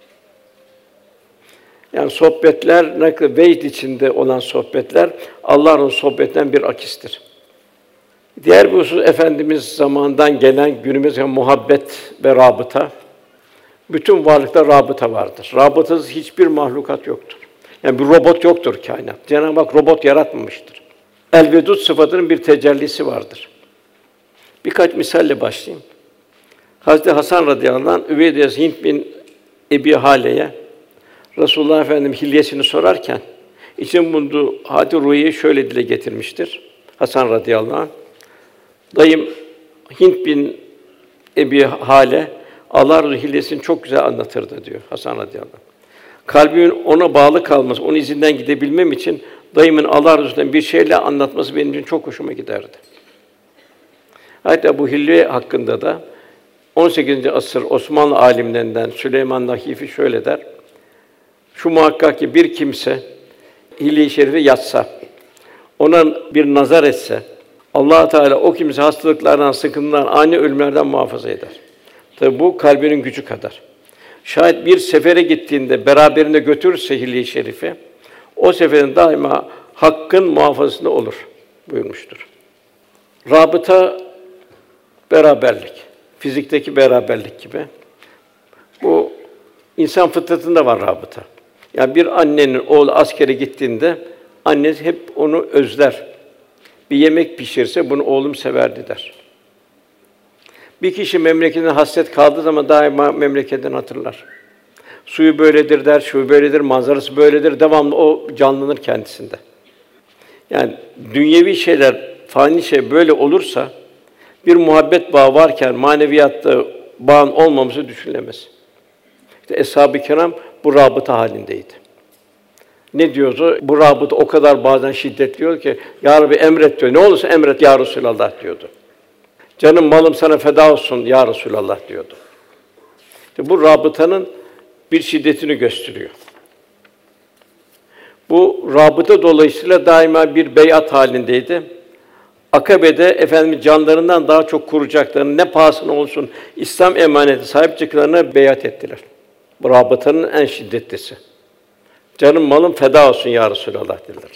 [SPEAKER 1] Yani sohbetler, ne kadar veyd içinde olan sohbetler, Allah'ın sohbetinden bir akistir. Diğer bir husus, Efendimiz zamanından gelen günümüze muhabbet ve rabıta. Bütün varlıkta rabıta vardır. Rabıtasız hiçbir mahlukat yoktur. Yani bir robot yoktur kainat. Cenab-ı Hak robot yaratmamıştır. El-Vedud sıfatının bir tecellisi vardır. Birkaç misalle başlayayım. Hazreti Hasan radıyallahu anh, Üveydiyes Hint bin Ebi Hale'ye Resulullah Efendimiz hilyesini sorarken için bulunduğu hâd-i ruhiyeyi şöyle dile getirmiştir. Hasan radıyallahu anh, dayım Hint bin Ebi Hale Allah Resulü hilyesini çok güzel anlatırdı diyor Hasan radıyallahu anh. Kalbimin ona bağlı kalması, onun izinden gidebilmem için dayımın Allah Resulü'nden bir şeyle anlatması benim için çok hoşuma giderdi. Hatta bu hilye hakkında da on sekizinci asır Osmanlı âlimlerinden Süleyman Nahifi şöyle der: şu muhakkak ki bir kimse hilye-i şerife yatsa, ona bir nazar etse, Allah Teala o kimse hastalıklardan, sıkıntılardan, ani ölümlerden muhafaza eder. Tabi bu kalbinin gücü kadar. Şayet bir sefere gittiğinde beraberinde götürürse hilye-i şerife, o seferin daima hakkın muhafazasında olur buyurmuştur. Rabıta, beraberlik, fizikteki beraberlik gibi. Bu insan fıtratında var rabıta. Yani bir annenin oğlu askere gittiğinde annesi hep onu özler. Bir yemek pişirse bunu oğlum severdi der. Bir kişi memleketine hasret kaldığı zaman daima memleketini hatırlar. Suyu böyledir der, şu böyledir, manzarası böyledir, devamlı o canlanır kendisinde. Yani dünyevi şeyler, fani şey böyle olursa, bir muhabbet bağı varken maneviyatta bağın olmaması düşünülemez. İşte Eshab-ı Kiram bu rabıta halindeydi. Ne diyordu? Bu rabıta o kadar bazen şiddetliyor ki, Ya Rabbi emret diyor. Ne olursa emret ya Resulallah diyordu. Canım malım sana feda olsun ya Resulallah diyordu. İşte bu rabıtanın bir şiddetini gösteriyor. Bu rabıta dolayısıyla daima bir beyat halindeydi. Akabe'de Efendimiz canlarından daha çok koruyacaklarını, ne pahasına olsun İslam emaneti sahip çıktıklarına beyat ettiler. Bu rabıtanın en şiddetlisi. Canım malım feda olsun ya Resulallah dediler.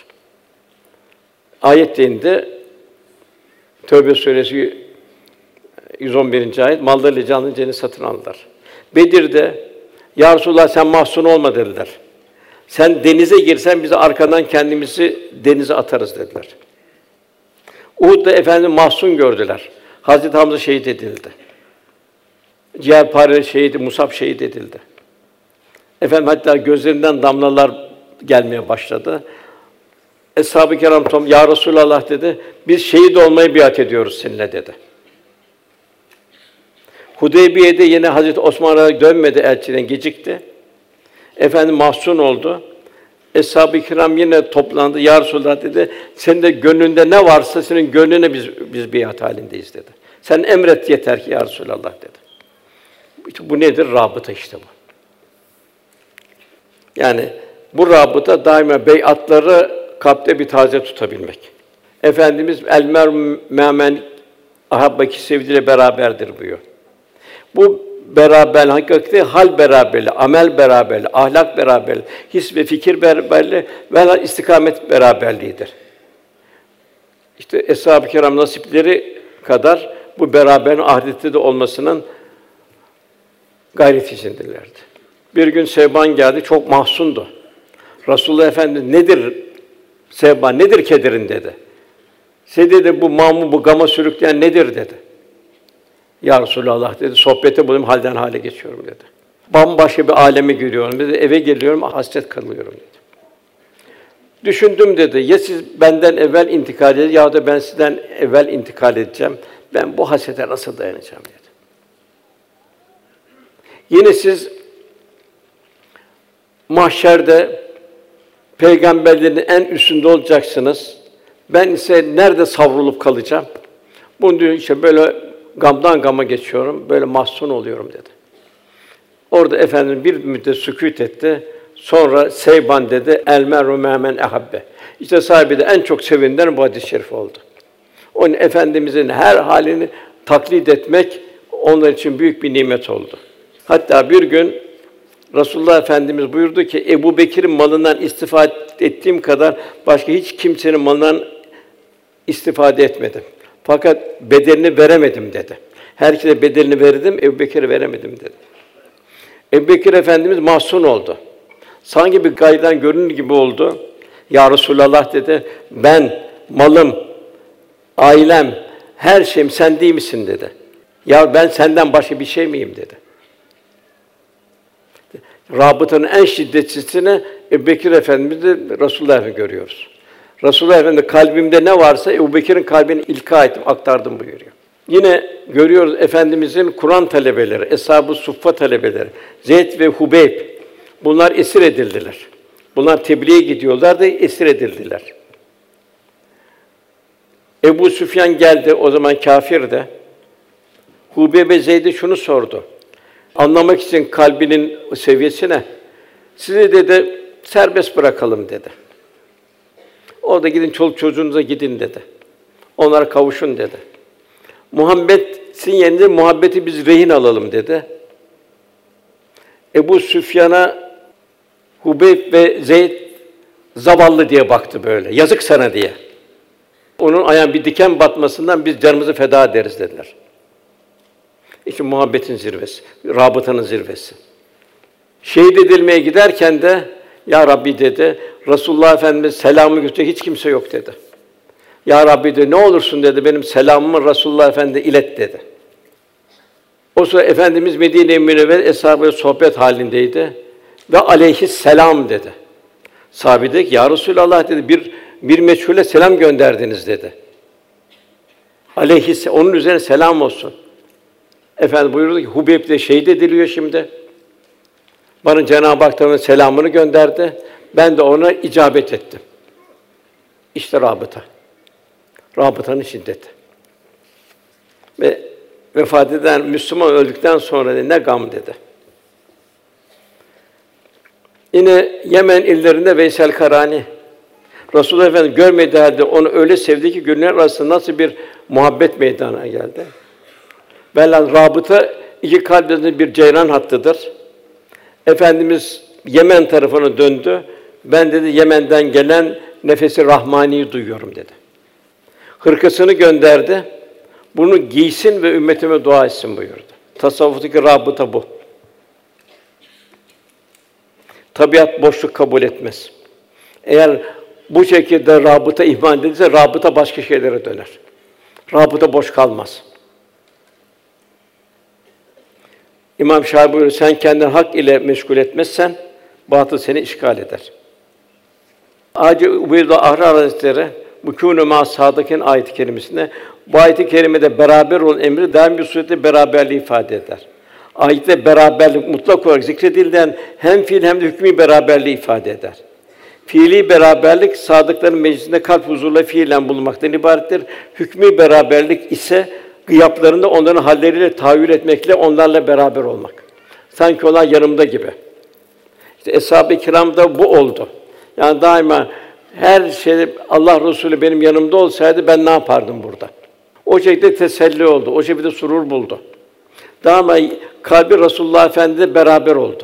[SPEAKER 1] Ayet indi. Tövbe suresi yüz on birinci ayet. Mallarıyla canlı cennet satın aldılar. Bedir'de ya Resulallah sen mahzun olma dediler. Sen denize girsen biz arkadan kendimizi denize atarız dediler. Uhud'da Efendimiz mahzun gördüler. Hazreti Hamza şehit edildi. Ciğerpare şehit, Musab şehit edildi. Efendim hatta gözlerinden damlalar gelmeye başladı. Eshab-ı Kiram tom ya Resulallah dedi. Biz şehit olmayı biat ediyoruz seninle dedi. Hudeybiye'de yine Hazreti Osman'a dönmedi, elçiden gecikti. Efendim mahzun oldu. Eshab-ı Kiram yine toplandı. Ya Resulallah dedi. Senin de gönlünde ne varsa senin gönlüne biz biz biat halindeyiz dedi. Sen emret yeter ki ya Resulallah dedi. İşte bu nedir? Rabıta işte bu. Yani bu rabıta daima beyatları kalpte bir taze tutabilmek. Efendimiz el mer'u me'men ahabbaki sevdiğiyle beraberdir buyuruyor. Bu beraber hakikati hal beraberliği, amel beraberliği, ahlak beraberliği, his ve fikir beraberliği ve istikamet beraberliğidir. İşte Eshab-ı Kiram nasipleri kadar bu beraberin ahirette de olmasının gayret içindelerdi. Bir gün Sevban geldi, çok mahzundu. Resulullah Efendimiz nedir Sevban, nedir kederin dedi. Size dedi bu mamı bu gama sürükleyen nedir dedi. Ya Resulallah dedi, sohbete bulayım halden hale geçiyorum dedi. Bambaşka bir alemi görüyorum dedi. Eve geliyorum, hasret kalıyorum dedi. Düşündüm dedi. Ya siz benden evvel intikal edeceksiniz ya da ben sizden evvel intikal edeceğim. Ben bu hasrete nasıl dayanacağım dedi. Yine siz mahşerde peygamberlerin en üstünde olacaksınız. Ben ise nerede savrulup kalacağım? Bunu diyor işte böyle gamdan gama geçiyorum, böyle mahzun oluyorum dedi. Orada Efendimiz bir müddet sükût etti. Sonra Seyban dedi, el meru memen ehabbe. İşte sahibi de en çok sevindiren bu hadis-i şerif oldu. Onun Efendimizin her halini taklit etmek onlar için büyük bir nimet oldu. Hatta bir gün Resulullah Efendimiz buyurdu ki Ebubekir'in malından istifade ettiğim kadar başka hiç kimsenin malından istifade etmedim. Fakat bedelini veremedim dedi. Herkese bedelini verdim, Ebubekir'e veremedim dedi. Ebubekir Efendimiz mahzun oldu. Sanki bir gaydan görünür gibi oldu. Ya Resulallah dedi, ben, malım, ailem, her şeyim sen değil misin dedi. Ya ben senden başka bir şey miyim dedi. Rabıtanın en şiddetlisini Ebubekir Efendimiz'de Resulullah Efendimiz görüyoruz. Resulullah Efendimiz kalbimde ne varsa Ebubekir'in kalbine ilka ettim, aktardım buyuruyor. Yine görüyoruz Efendimizin Kur'an talebeleri, Eshab-ı Suffa talebeleri, Zeyd ve Hubeyb bunlar esir edildiler. Bunlar tebliğe gidiyorlar da esir edildiler. Ebu Süfyan geldi, o zaman kâfirdi. Hubeyb Zeyd'e şunu sordu. Anlamak için kalbinin seviyesine, sizi dedi serbest bırakalım dedi. Orada gidin çoluk çocuğunuza gidin dedi. Onlara kavuşun dedi. Muhammed'in yerine muhabbeti biz rehin alalım dedi. Ebu Süfyan'a Hubeyb ve Zeyd zavallı diye baktı böyle. Yazık sana diye. Onun ayağına bir diken batmasından biz canımızı feda ederiz dediler. İşte muhabbetin zirvesi, rabıtanın zirvesi. Şehit edilmeye giderken de ya Rabbi dedi, Resulullah Efendimiz selamı götürecek hiç kimse yok dedi. Ya Rabbi dedi, ne olursun dedi, benim selamımı Resulullah Efendimiz'e ilet dedi. O sırada Efendimiz Medine-i Münevvere eshâbıyla sohbet halindeydi ve aleyhisselam dedi. Sahabe dedi ki, ya Resulallah dedi, bir bir meçhule selam gönderdiniz dedi. Aleyhis onun üzerine selam olsun. Efendim buyurdu ki Hubeyb de şehit ediliyor şimdi. Bana Cenab-ı Hak'tan selamını gönderdi. Ben de ona icabet ettim. İşte rabıta. Rabıtanın şiddeti. Ve vefat eden Müslüman öldükten sonra dedi, ne gam dedi. Yine Yemen illerinde Veysel Karani Resulullah Efendimiz görmediği halde onu öyle sevdi ki gönüller arasında nasıl bir muhabbet meydana geldi. Velhâsıl rabıta iki kalp arasında bir ceyran hattıdır. Efendimiz Yemen tarafına döndü. Ben dedi Yemen'den gelen nefesi rahmaniyi duyuyorum dedi. Hırkasını gönderdi. Bunu giysin ve ümmetime dua etsin buyurdu. Tasavvuftaki rabıta bu. Tabiat boşluk kabul etmez. Eğer bu şekilde rabıta ihmal edilirse rabıta başka şeylere döner. Rabıta boş kalmaz. İmam Şafii buyuruyor, sen kendini hak ile meşgul etmezsen batıl seni işgal eder. Hacı Ubeydullah Ahrar Hazretleri bu kûnû mâ sâdıkîn ayet-i kerimesinde bu ayet-i kerimede beraber olun emri daim bir surette beraberliği ifade eder. Ayette beraberlik mutlak olarak zikredildiğinden hem fiil hem de hükmî beraberliği ifade eder. Fiili beraberlik sadıkların meclisinde kalp huzuruyla fiilen bulunmaktan ibarettir. Hükmî beraberlik ise gıyaplarında onların halleriyle tahayyül etmekle onlarla beraber olmak. Sanki onlar yanımda gibi. İşte Eshab-ı Kiram'da bu oldu. Yani daima her şey Allah Resulü benim yanımda olsaydı ben ne yapardım burada? O şekilde teselli oldu. O şekilde surur buldu. Daima kalbi Resulullah Efendimiz'le beraber oldu.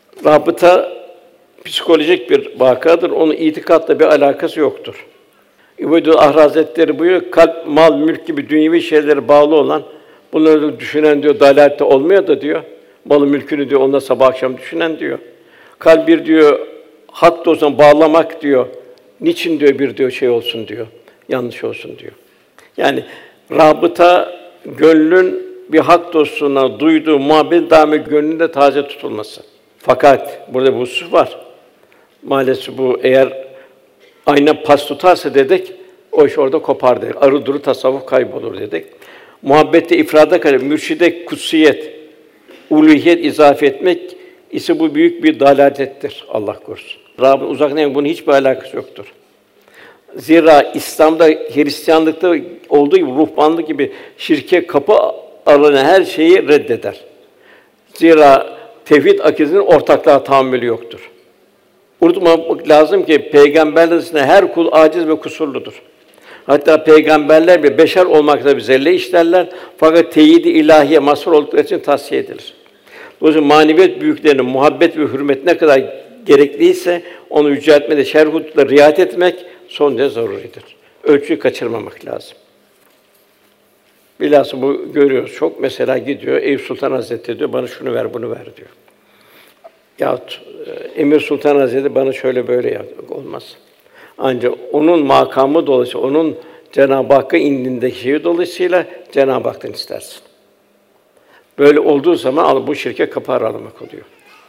[SPEAKER 1] Rabıta psikolojik bir vakadır. Onun itikatla bir alakası yoktur. İbadullah Hazretleri buyuruyor, kalp, mal, mülk gibi dünyevi şeylere bağlı olan, bunları düşünen diyor, dalalette olmuyor da diyor, malı mülkünü diyor, onunla sabah akşam düşünen diyor. Kalp bir diyor, hak dostuna bağlamak diyor, niçin diyor bir diyor şey olsun diyor, yanlış olsun diyor. Yani rabıta, gönlün bir hak dostuna duyduğu muhabbet daimi gönlünde taze tutulması. Fakat burada bir husus var. Maalesef bu eğer ayna pas tutarsa dedik, o iş orada kopar dedik. Arı duru tasavvuf kaybolur dedik. Muhabbette ifrada kadar mürşide kutsiyet, uluhiyet izafe etmek ise bu büyük bir dalalettir. Allah korusun. Rabbim uzaktan bunun hiçbir alakası yoktur. Zira İslam'da, Hristiyanlıkta olduğu gibi, ruhbanlık gibi şirke kapı aranan her şeyi reddeder. Zira tevhid akidesinin ortaklığa tahammülü yoktur. Unutmamak lazım ki peygamberler arasında her kul aciz ve kusurludur. Hatta peygamberler bir beşer olmakla bir zelle işlerler fakat teyid-i ilahiye mazhar oldukları için tavsiye edilir. Dolayısıyla maneviyat büyüklerinin muhabbet ve hürmet ne kadar gerekliyse onu yüceltmede şerh hududuna riayet etmek son derece zaruridir. Ölçüyü kaçırmamak lazım. Bilhassa bu görüyoruz çok. Mesela gidiyor Eyüp Sultan Hazretleri diyor bana şunu ver, bunu ver diyor. Yahut Emir Sultan Hazretleri bana şöyle böyle yap. Olmaz. Ancak onun makamı dolayısıyla, onun Cenab-ı Hakk'a indindeki şeyi dolayısıyla Cenab-ı Hak'tan istersin. Böyle olduğu zaman al bu şirke kapı aralamak oluyor.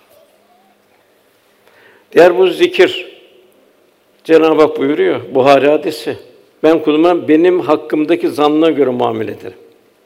[SPEAKER 1] Diğer bu zikir. Cenab-ı Hak buyuruyor Buhari hadisi. Ben kuluma benim hakkımdaki zannına göre muamele ederim.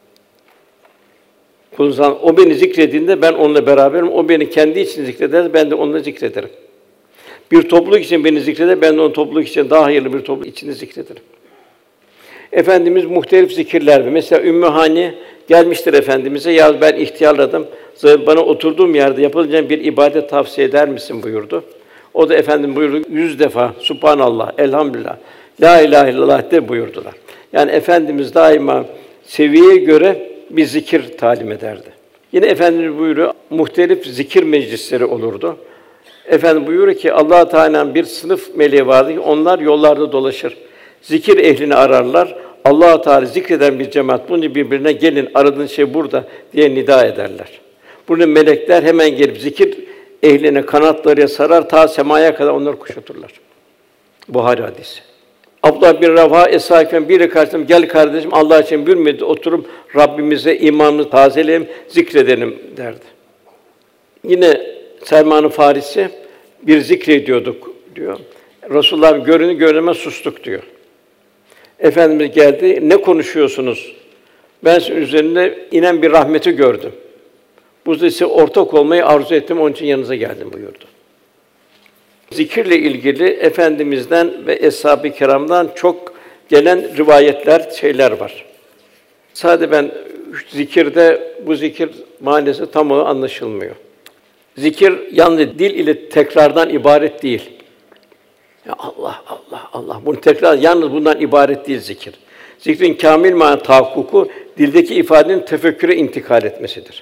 [SPEAKER 1] Kulun zan, o beni zikrediğinde ben onunla beraberim. O beni kendi için zikreder, ben de onunla zikrederim. Bir topluluk için beni zikreder, ben de onun topluluk için daha hayırlı bir topluluk içinde zikrederim. Efendimiz muhtelif zikirler ve mesela Ümmü Hani gelmiştir Efendimize, ya ben ihtiyarladım, bana oturduğum yerde yapılacak bir ibadet tavsiye eder misin buyurdu. O da Efendim buyurdu, yüz defa Subhanallah, Elhamdülillah, La ilahe illallah de buyurdular. Yani Efendimiz daima seviyeye göre bir zikir talim ederdi. Yine Efendimiz buyuruyor, muhtelif zikir meclisleri olurdu. Efendim buyuruyor ki Allah Teala'nın bir sınıf meleği vardı ki onlar yollarda dolaşır. Zikir ehlini ararlar. Allah Teala zikreden bir cemaat bunu birbirine gelin aradığın şey burada diye nida ederler. Burada melekler hemen gelip zikir ehline kanatlarıyla sarar ta semaya kadar onları kuşaturlar. Buhari hadisi. Abdullah bin Rafa eshâken biri karşısında gel kardeşim Allah için bir müddet oturup Rabbimize imanımızı tazeleyelim, zikredelim derdi. Yine Selman-ı Farisi bir zikrediyorduk diyor. Resulullah görünü görünmez sustuk diyor. Efendimiz geldi. Ne konuşuyorsunuz? Ben sizin üzerinde inen bir rahmeti gördüm. Bu size ortak olmayı arzu ettim. Onun için yanınıza geldim buyurdu. Zikirle ilgili Efendimiz'den ve eshab-ı kiramdan çok gelen rivayetler, şeyler var. Sadece ben zikirde bu zikir maalesef tamamı anlaşılmıyor. Zikir yalnız dil ile tekrardan ibaret değil. Ya Allah Allah Allah. Bunu tekrar yalnız bundan ibaret değil zikir. Zikrin kâmil mana tahakkuku dildeki ifadenin tefekküre intikal etmesidir.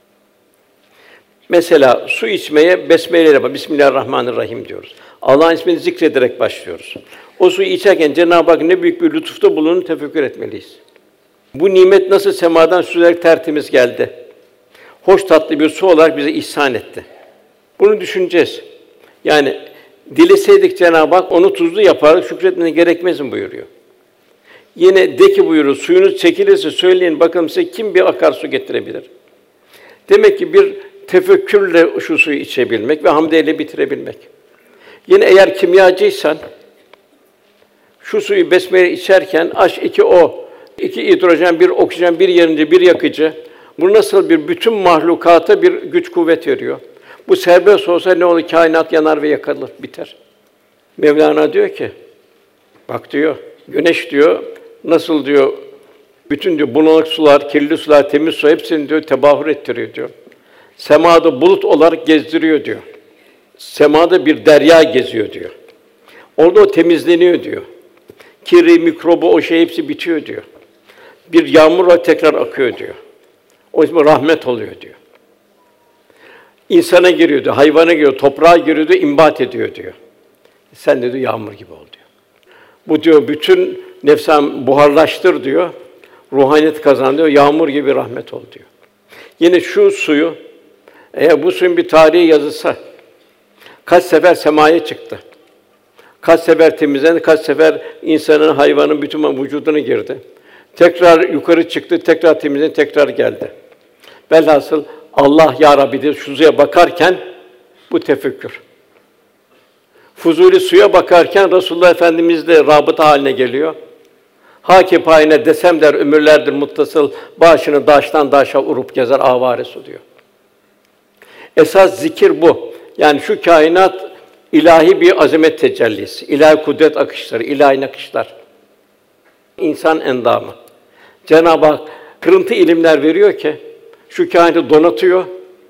[SPEAKER 1] Mesela su içmeye besmele ile bak. Bismillahirrahmanirrahim diyoruz. Allah'ın ismini zikrederek başlıyoruz. O suyu içerken Cenab-ı Hak ne büyük bir lütufta bulunduğunu tefekkür etmeliyiz. Bu nimet nasıl semadan süzülerek tertemiz geldi. Hoş tatlı bir su olarak bize ihsan etti. Bunu düşüneceğiz. Yani dileseydik Cenab-ı Hak onu tuzlu yapar, şükretmene gerekmez mi buyuruyor. Yine de ki buyuruyor, suyunuz çekilirse söyleyin bakalım size kim bir akarsu getirebilir? Demek ki bir tefekkürle şu suyu içebilmek ve hamdeyle bitirebilmek. Yine eğer kimyacıysan şu suyu besmele içerken H iki O, iki hidrojen, bir oksijen, bir yanıcı, bir yakıcı. Bu nasıl bir bütün mahlukata bir güç kuvvet veriyor. Bu serbest olsa ne olur? Kainat yanar ve yakılır, biter. Mevlana diyor ki, bak diyor, güneş diyor, nasıl diyor, bütün diyor bulanık sular, kirli sular, temiz su hepsini diyor tebahür ettiriyor diyor. Semada bulut olarak gezdiriyor diyor. Semada bir derya geziyor diyor. Orada o temizleniyor diyor. Kiri, mikrobu, o şey hepsi bitiyor diyor. Bir yağmur var tekrar akıyor diyor. O ismi rahmet oluyor diyor. İnsana giriyor diyor, hayvana giriyor, toprağa giriyor diyor, imbat ediyor diyor. Sen de diyor yağmur gibi ol diyor. Bu diyor bütün nefsen buharlaştır diyor. Ruhaniyet kazan diyor. Yağmur gibi rahmet ol diyor. Yine şu suyu eğer bu suyun bir tarihi yazılsa kaç sefer semaya çıktı. Kaç sefer temizlendi, kaç sefer insanın, hayvanın bütün vücuduna girdi. Tekrar yukarı çıktı, tekrar temizlendi, tekrar geldi. Velhasıl Allah ya Rabbi diye şu suya bakarken bu tefekkür. Fuzuli suya bakarken Resulullah Efendimiz de rabıta haline geliyor. Hâki payine desem der ömürlerdir muttasıl, başını daştan daşa vurup gezer avare su diyor. Esas zikir bu. Yani şu kainat ilahi bir azamet tecellisi, ilahi kudret akışları, ilahi nakışlar. İnsan endamı. Cenab-ı Hak kırıntı ilimler veriyor ki şu kainatı donatıyor.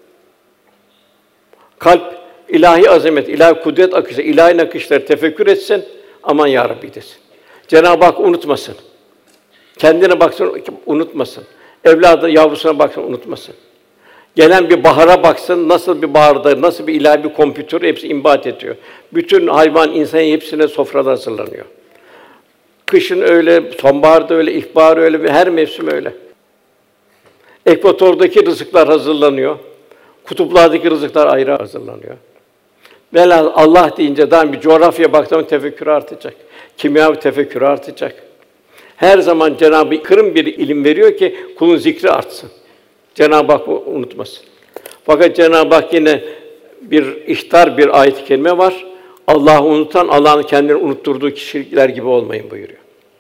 [SPEAKER 1] Kalp ilahi azamet, ilahi kudret akışı, ilahi nakışları tefekkür etsin. Aman ya Rabbi desin. Cenab-ı Hak unutmasın. Kendine baksın, unutmasın. Evladı, yavrusuna baksın, unutmasın. Gelen bir bahara baksın, nasıl bir baharda, nasıl bir ilahi bir kompütür, hepsi imbat ediyor. Bütün hayvan, insan hepsine sofralar hazırlanıyor. Kışın öyle, sonbaharda öyle, ilkbahar öyle, her mevsim öyle. Ekvatordaki rızıklar hazırlanıyor. Kutuplardaki rızıklar ayrı hazırlanıyor. Velhâsıl Allah deyince daim bir coğrafyaya baktığında tefekkür artacak. Kimya tefekkürü artacak. Her zaman Cenab-ı Hak kırım bir ilim veriyor ki kulun zikri artsın. Cenab-ı Hak unutmasın. Fakat Cenab-ı Hak yine bir ihtar bir ayet-i kerime var. Allah'ı unutan, Allah'ın kendini unutturduğu kişiler gibi olmayın buyuruyor.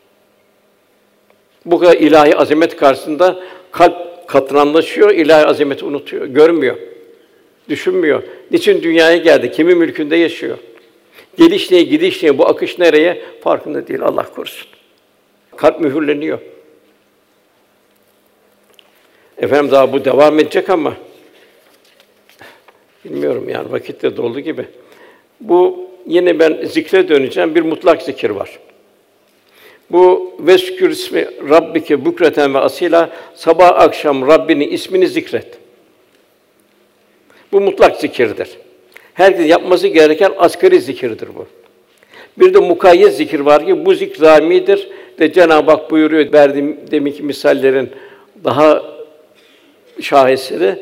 [SPEAKER 1] Bu kadar ilahi azamet karşısında kalp katranlaşıyor, ilahi azameti unutuyor, görmüyor, düşünmüyor. Niçin dünyaya geldi? Kimin mülkünde yaşıyor? Geliş neye, gidiş neye, bu akış nereye? Farkında değil, Allah korusun. Kalp mühürleniyor. Efendim daha bu devam edecek ama bilmiyorum yani vakit de doldu gibi. Bu yine ben zikre döneceğim. Bir mutlak zikir var. Bu veskür ismi Rabbike bükreten ve asila, sabah akşam Rabbinin ismini zikret. Bu mutlak zikirdir. Herkesin yapması gereken asgari zikirdir bu. Bir de mukayyet zikir var ki bu zikr zâmidir de Cenab-ı Hak buyuruyor verdiğim deminki misallerin daha şaheseri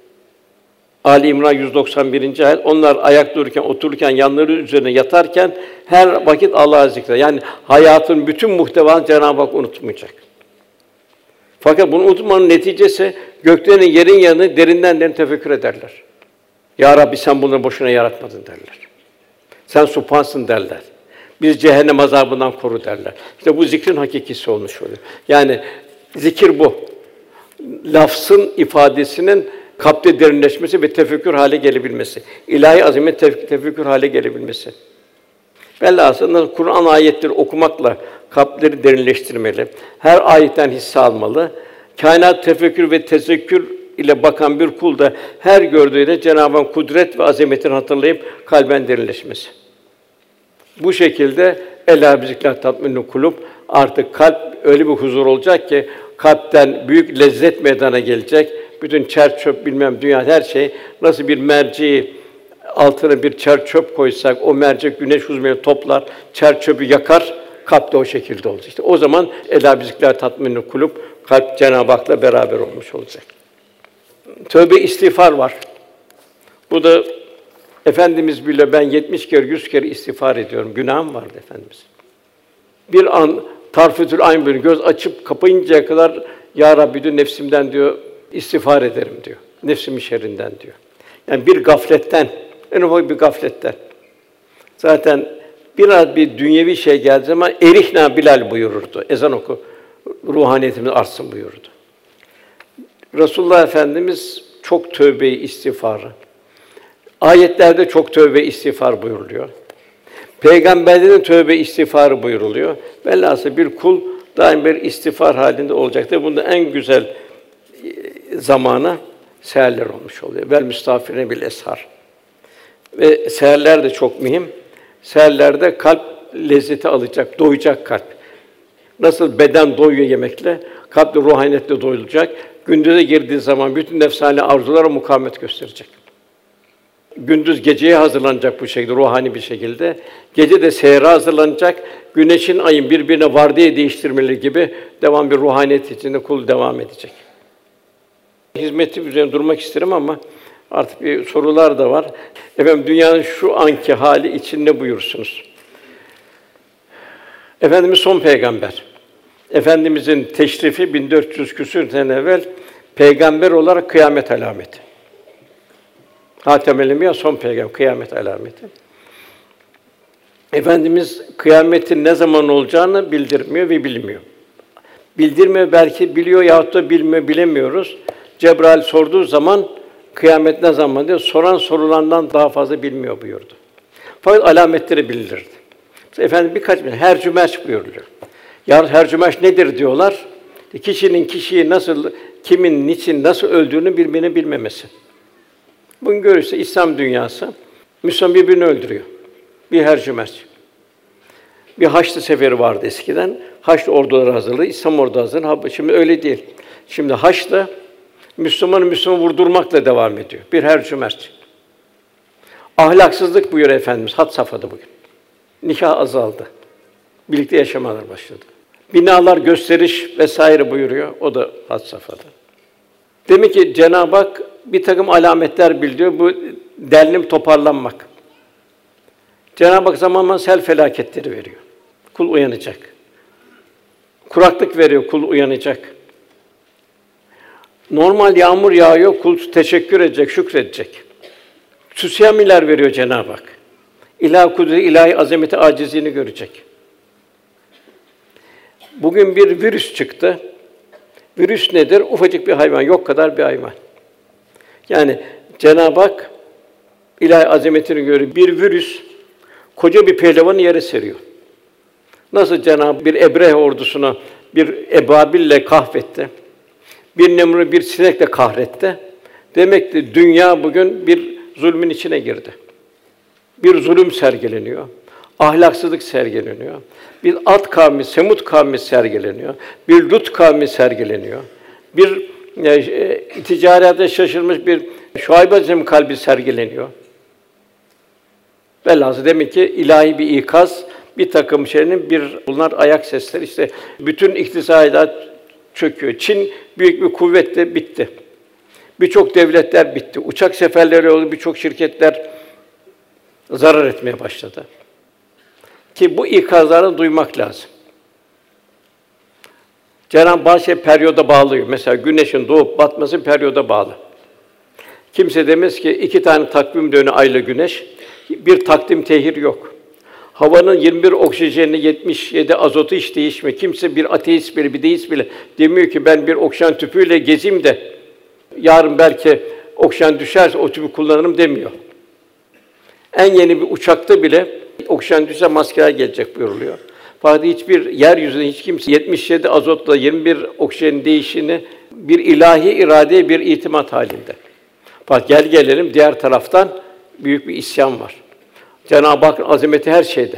[SPEAKER 1] Ali İmran yüz doksan birinci ayet. Onlar ayak dururken, otururken, yanları üzerine yatarken her vakit Allah'ı zikreder. Yani hayatın bütün muhtevasını Cenab-ı Hak unutmayacak. Fakat bunu unutmanın neticesi göklerin yerin yanını derinden derin tefekkür ederler. Ya Rabbi sen bunları boşuna yaratmadın derler. Sen subhansın derler. Biz cehennem azabından koru derler. İşte bu zikrin hakikisi olmuş oluyor. Yani zikir bu. Lafzın ifadesinin kalpte derinleşmesi ve tefekkür hale gelebilmesi. İlahi azamet tef- tefekkür hale gelebilmesi. Velhâsıl Kur'an ayetleri okumakla kalpleri derinleştirmeli. Her ayetten hisse almalı. Kainat tefekkür ve tezekkür ile bakan bir kul da her gördüğünde Cenab-ı Hak kudret ve azametini hatırlayıp kalben derinleşmesi. Bu şekilde elâ biziklah tatminül kulûb, artık kalp öyle bir huzur olacak ki kalpten büyük lezzet meydana gelecek. Bütün çer çöp bilmem dünya her şey nasıl bir merceği altına bir çer çöp koysak o mercek güneş huzmeni toplar, çer çöpü yakar, kalp de o şekilde olacak. İşte o zaman elâ biziklah tatminül kulûb, kalp Cenab-ı Hak'la beraber olmuş olacak. Tövbe istiğfar var. Bu da Efendimiz bile ben yetmiş kere, yüz kere istiğfar ediyorum. Günahım vardı Efendimiz. Bir an tarfetül ayn böyle göz açıp kapayıncaya kadar ya Rabbi diyor nefsimden diyor istiğfar ederim diyor. Nefsimin şerrinden diyor. Yani bir gafletten, en ufak bir gafletten. Zaten biraz bir dünyevi şey geldiği zaman erihna Bilal buyururdu. Ezan oku, ruhaniyetimiz artsın buyururdu. Resulullah Efendimiz çok tövbe-i istiğfarı. Ayetlerde çok tövbe istiğfar buyuruluyor. Peygamberlerin tövbe istiğfarı buyuruluyor. Velhâsıl bir kul daim bir istiğfar halinde olacaktır. Bunda en güzel zamanı seherler olmuş oluyor. Vel müstağfirine bil eshar. Ve seherler de çok mühim. Seherlerde kalp lezzeti alacak, doyacak kalp. Nasıl beden doyuyor yemekle, kalp de ruhaniyetle doyulacak. Gündüze girdiği zaman bütün nefsani arzulara mukavemet gösterecek. Gündüz geceye hazırlanacak bu şekilde, ruhani bir şekilde. Gece de seyre hazırlanacak. Güneşin, ayın birbirine vardiya değiştirmeleri gibi devam bir ruhaniyet içinde kul devam edecek. Hizmeti üzerine durmak isterim ama artık bir sorular da var. Efendim, dünyanın şu anki hali için ne buyursunuz? Efendimiz son peygamber. Efendimizin teşrifi bin dört yüz küsur sene evvel peygamber olarak kıyamet alameti. Hatemül Enbiya son peygamber, kıyamet alameti. Efendimiz kıyametin ne zaman olacağını bildirmiyor ve bilmiyor. Bildirmiyor, belki biliyor yahut da bilmiyor, bilemiyoruz. Cebrail sorduğu zaman kıyamet ne zaman diye soran sorulandan daha fazla bilmiyor buyurdu. Fakat alametleri bildirirdi. Efendim birkaç her cümerç buyuruluyor. Yar her cümerç nedir diyorlar. Kişinin kişiyi nasıl, kimin niçin nasıl öldüğünü birbirini bilmemesi. Bugün görürse İslam dünyası Müslüman birbirini öldürüyor. Bir her cümerç. Bir Haçlı seferi vardı eskiden. Haçlı orduları hazırladı, İslam ordu hazırladı. Şimdi öyle değil. Şimdi Haçlı Müslümanı Müslüman vurdurmakla devam ediyor. Bir her cümerç. Ahlaksızlık buyuruyor Efendimiz had safhada bugün. Nikah azaldı. Birlikte yaşamalar başladı. Binalar gösteriş vesaire buyuruyor. O da had safhada. Demek ki Cenab-ı Hak bir takım alametler bildiriyor. Bu derlenip toparlanmak. Cenab-ı Hak zaman zaman sel felaketleri veriyor. Kul uyanacak. Kuraklık veriyor, kul uyanacak. Normal yağmur yağıyor, kul teşekkür edecek, şükredecek. Tsunami'ler veriyor Cenab-ı Hak. İlahi kudret, ilahi azameti, acizliğini görecek. Bugün bir virüs çıktı. Virüs nedir? Ufacık bir hayvan, yok kadar bir hayvan. Yani Cenab-ı Hak ilahi azametini görüyor. Bir virüs koca bir pehlivanı yere seriyor. Nasıl Cenab-ı Hak bir Ebrehe ordusuna bir Ebabil'le kahvetti. Bir Nemrut bir sinekle kahretti. Demek ki dünya bugün bir zulmün içine girdi. Bir zulüm sergileniyor. Ahlaksızlık sergileniyor. Bir Ad kavmi, Semud kavmi sergileniyor. Bir Lut kavmi sergileniyor. Bir e, ticarete şaşırmış bir Şuayb Aleyhisselam kalbi sergileniyor. Velhâsıl demek ki ilahi bir ikaz, bir takım şeylerin bir bunlar ayak sesleri. İşte bütün iktisadat çöküyor. Çin büyük bir kuvvetle bitti. Birçok devletler bitti. Uçak seferleri oldu, birçok şirketler zarar etmeye başladı. Ki bu ikazları duymak lazım. Cenab-ı Hak şey periyoda bağlıyor. Mesela güneşin doğup batması periyoda bağlı. Kimse demez ki iki tane takvim dönüyor ayla güneş. Bir takdim tehir yok. Havanın yirmi bir oksijeni, yetmiş yedi azotu hiç değişmiyor. Kimse bir ateist bile, bir deist bile demiyor ki ben bir oksijen tüpüyle gezeyim de yarın belki oksijen düşerse o tüpü kullanırım demiyor. En yeni bir uçakta bile oksijen düşse maskeler gelecek buyuruluyor. Fakat hiçbir yeryüzünde hiç kimse yetmiş yedi azotla yirmi bir oksijenin değişini bir ilahi iradeye bir itimat halinde. Fakat gel gelelim diğer taraftan büyük bir isyan var. Cenab-ı Hakk'ın azameti her şeyde.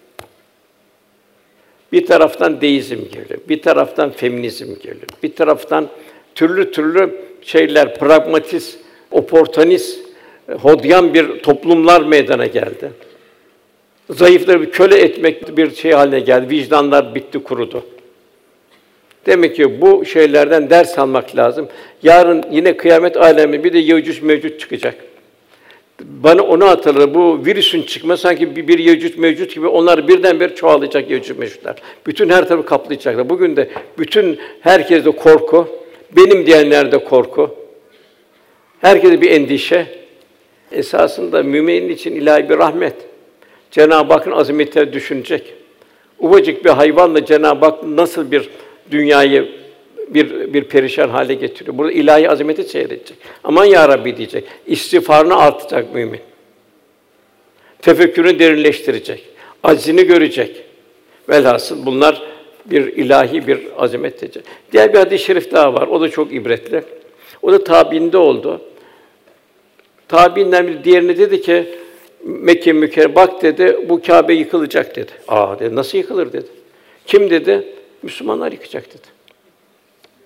[SPEAKER 1] Bir taraftan deizm geliyor, bir taraftan feminizm geliyor, bir taraftan türlü türlü şeyler, pragmatist, oportunist, hodyan bir toplumlar meydana geldi. Zayıfları bir köle etmek bir şey haline geldi. Vicdanlar bitti, kurudu. Demek ki bu şeylerden ders almak lazım. Yarın yine kıyamet alemi bir de Yecüc Mecüc çıkacak. Bana onu hatırladı. Bu virüsün çıkması sanki bir, bir Yecüc Mecüc gibi onlar birdenbire çoğalacak Yecüc Mecücler. Bütün her tarafı kaplayacaklar. Bugün de bütün herkeste korku, benim diyenlerde korku. Herkese bir endişe. Esasında müminin için ilahi bir rahmet. Cenab-ı Hakk'ın azametini düşünecek. Ufacık bir hayvanla Cenab-ı Hak nasıl bir dünyayı bir bir perişan hale getiriyor. Burada ilahi azameti seyredecek. Aman ya Rabbi diyecek. İstiğfarını artacak mümin. Tefekkürünü derinleştirecek. Aczini görecek. Velhasıl bunlar bir ilahi bir azamet diyecek. Diğer bir hadis-i şerif daha var. O da çok ibretli. O da tabiinde oldu. Tabiinden bir diğerine dedi ki Mekke mükerrem bak dedi bu Kâbe yıkılacak dedi. Aa dedi nasıl yıkılır dedi. Kim dedi? Müslümanlar yıkacak dedi.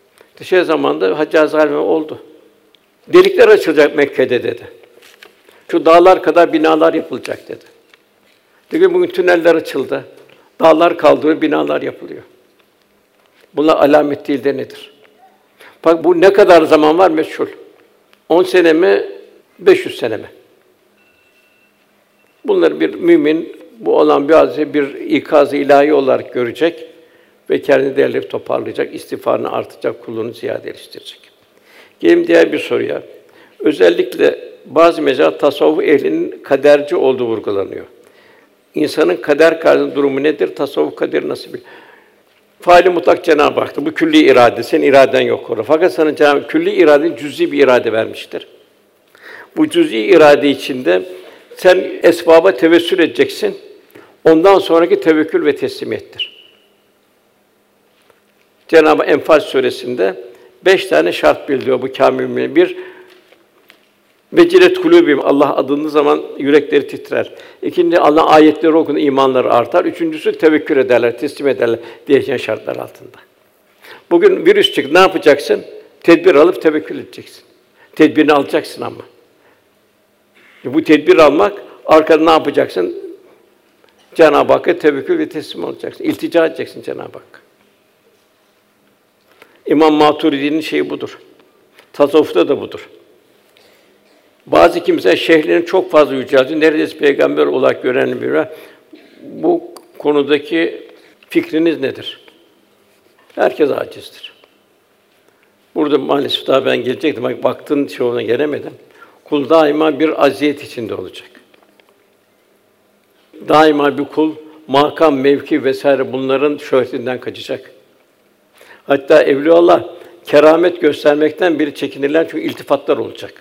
[SPEAKER 1] Şey zamanda Haccac Zalime oldu. Delikler açılacak Mekke'de dedi. Şu dağlar kadar binalar yapılacak dedi. Dedi bugün tüneller açıldı. Dağlar kaldırıyor, binalar yapılıyor. Bunlar alamet değil de nedir? Bak bu ne kadar zaman var meçhul. on sene mi, beş yüz sene mi? Bunları bir mümin bu olan bir hadise bir ikaz-ı ilahi olarak görecek ve kendini derleyip toparlayacak, istiğfarını artacak, kulluğunu ziyadeleştirecek. Gelelim diğer bir soruya. Özellikle bazı mezhep tasavvuf ehlinin kaderci olduğu vurgulanıyor. İnsanın kader karşısında durumu nedir? Tasavvuf kaderi nasıl bir? Faali mutlak Cenab-ı Hak'tır. Bu külli irade, senin iraden yok orada. Fakat sana Cenab-ı külli irade, cüz'i bir irade vermiştir. Bu cüz'i irade içinde sen esbaba tevessül edeceksin. Ondan sonraki tevekkül ve teslimiyettir. Cenab-ı Enfal suresinde beş tane şart bildiriyor bu kâmil mümin. Bir, vecilet kulûbihim, Allah adını zaman yürekleri titrer. İkinci, Allah ayetleri okun, imanları artar. Üçüncüsü tevekkül ederler, teslim ederler diyeceğin şartlar altında. Bugün virüs çıktı, ne yapacaksın? Tedbir alıp tevekkül edeceksin. Tedbirini alacaksın ama. Bu tedbir almak, arkada ne yapacaksın? Cenab-ı Hakk'a tevekkül ve teslim olacaksın. İltica edeceksin Cenab-ı Hakk'a. İmam Maturidi'nin şeyi budur. Tasavvufta da budur. Bazı kimseler şeyhlerini çok fazla yüceltiyor. Neredeyse peygamber olarak gören biri. Bu konudaki fikriniz nedir? Herkes acizdir. Burada maalesef daha ben gelecektim. Bak baktın çoğuna gelemedim. Kul daima bir aziyet içinde olacak. Daima bir kul makam, mevki vesaire bunların şöhretinden kaçacak. Hatta evliyaullah keramet göstermekten biri çekinirler çünkü iltifatlar olacak.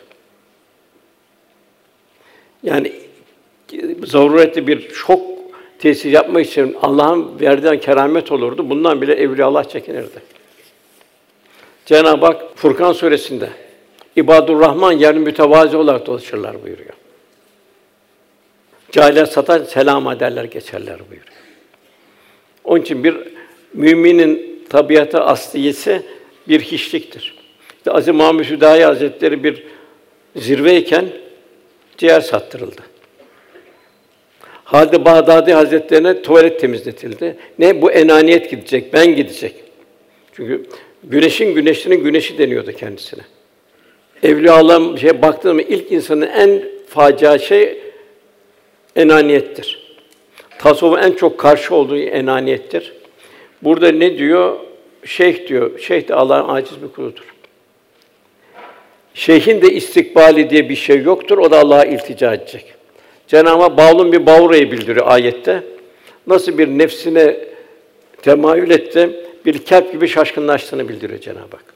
[SPEAKER 1] Yani zaruretli bir şok tesir yapmak için Allah'ın verdiği keramet olurdu. Bundan bile evliyaullah çekinirdi. Cenab-ı Hak Furkan suresinde İbadur-Rahman yerin mütevazi olarak dolaşırlar buyuruyor. Cahiller satar, selam ederler, geçerler buyuruyor. Onun için bir müminin tabiatı asliyesi bir hiçliktir. İşte Aziz Mahmud Hüdayi Hazretleri bir zirveyken ciğer sattırıldı. Halid-i Bağdadi Hazretlerine tuvalet temizletildi. Ne bu enaniyet gidecek, ben gidecek. Çünkü güneşin güneşinin güneşi deniyordu kendisine. Evliyaullah'ın şeye baktığımda ilk insanın en facia şey enaniyettir. Tasavvufun en çok karşı olduğu enaniyettir. Burada ne diyor? Şeyh diyor. Şeyh de Allah'ın aciz bir kuludur. Şeyhin de istikbali diye bir şey yoktur. O da Allah'a iltica edecek. Cenab-ı Hak Bavlun bir Bavra'yı bildiriyor ayette. Nasıl bir nefsine temayül etti, bir kelp gibi şaşkınlaştığını bildiriyor Cenab-ı Hak.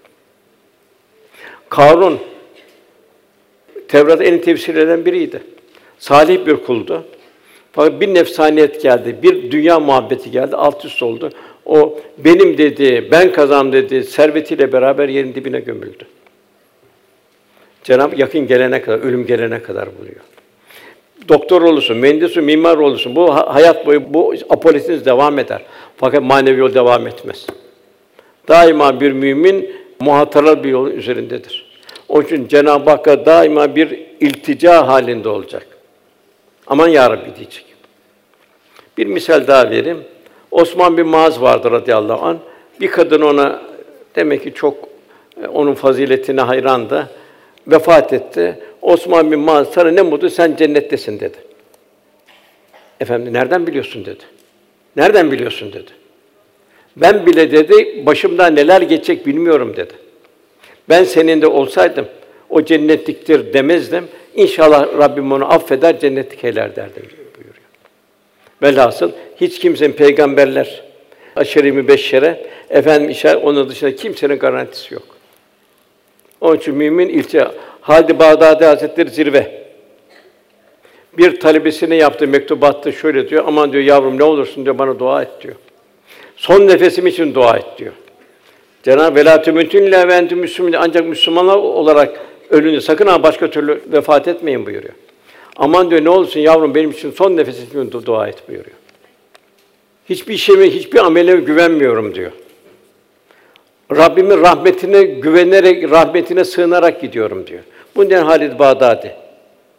[SPEAKER 1] Karun Tevrat'ı en iyi tefsir eden biriydi. Salih bir kuldu. Fakat bir nefsaniyet geldi, bir dünya muhabbeti geldi, alt üst oldu. O benim dedi, ben kazandım dedi, servetiyle beraber yerin dibine gömüldü. Cenab-ı Hak yakın gelene kadar, ölüm gelene kadar buyuruyor. Doktor olursun, mühendis olursun, mimar olursun. Bu hayat boyu bu apoletiniz devam eder. Fakat manevi yol devam etmez. Daima bir mümin muhatara bir yolun üzerindedir. Onun için Cenab-ı Hakk'a daima bir iltica halinde olacak. Aman ya Rabbi diyecek. Bir misal daha vereyim. Osman bin Muaz vardı radıyallahu anh. Bir kadın ona demek ki çok onun faziletine hayrandı. Vefat etti. Osman bin Muaz sana ne mutlu sen cennettesin dedi. Efendim nereden biliyorsun dedi. Nereden biliyorsun dedi. Ben bile dedi başımdan neler geçecek bilmiyorum dedi. Ben senin de olsaydım o cennetliktir demezdim. İnşallah Rabbim onu affeder, cennetlik eyler derdim buyuruyor. Velhasıl hiç kimsenin peygamberler aşere-i mübeşşere efendim işaret onun dışında kimsenin garantisi yok. Onun için mümin iltica Halid-i Bağdadi Hazretleri zirve. Bir talebesine yaptığı mektubatta şöyle diyor. Aman diyor yavrum ne olursun diyor bana dua et diyor. Son nefesim için dua et diyor. Cenab-ı Velâ temûtûn illâ ve entüm müslümûn ancak Müslümanlar olarak ölünce sakın ha başka türlü vefat etmeyin buyuruyor. Aman diyor ne olursun yavrum benim için son nefes için dua et buyuruyor. Hiçbir şeyime, hiçbir amelime güvenmiyorum diyor. Rabbimin rahmetine güvenerek, rahmetine sığınarak gidiyorum diyor. Bundan Halid Bağdadi.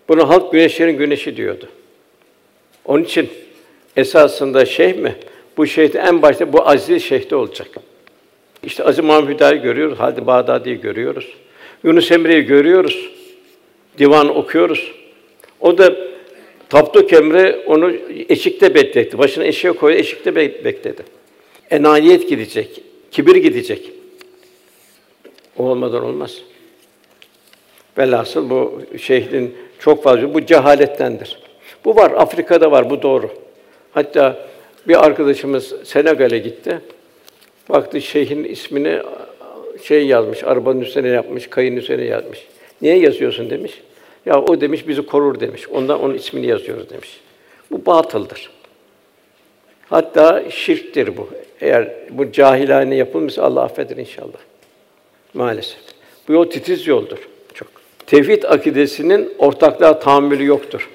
[SPEAKER 1] Bunu halk güneşlerin güneşi diyordu. Onun için esasında şeyh mi? Bu şeyhte en başta bu aziz şeyhte olacak. İşte Aziz Mahmud Hüdayi'yi görüyoruz, Halid-i Bağdadi'yi görüyoruz. Yunus Emre'yi görüyoruz. Divan okuyoruz. O da Tapduk Emre onu eşikte bekletti. Başına eşeğe koydu, eşikte bekledi. Enaniyet gidecek, kibir gidecek. O olmadan olmaz. Velhasıl bu şeyhin çok fazla bu cehalettendir. Bu var, Afrika'da var, bu doğru. Hatta bir arkadaşımız Senegal'e gitti. Baktı şeyhin ismini şey yazmış, arabanın üstüne yapmış, kayığın üstüne yazmış. Niye yazıyorsun demiş. Ya o demiş bizi korur demiş. Ondan onun ismini yazıyoruz demiş. Bu batıldır. Hatta şirktir bu. Eğer bu cahilane yapılmışsa Allah affeder inşallah. Maalesef. Bu yol titiz yoldur çok. Tevhid akidesinin ortaklığa tahammülü yoktur.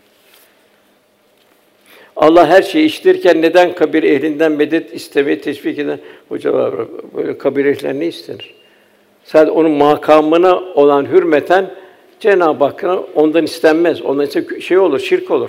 [SPEAKER 1] Allah her şeyi işitirken neden kabir ehlinden medet istemeye teşvik eden? Hoca var, böyle kabir ehlinden ne istenir? Sadece onun makamına olan hürmeten Cenab-ı Hakk'a ondan istenmez. Ondan ise şey olur, şirk olur.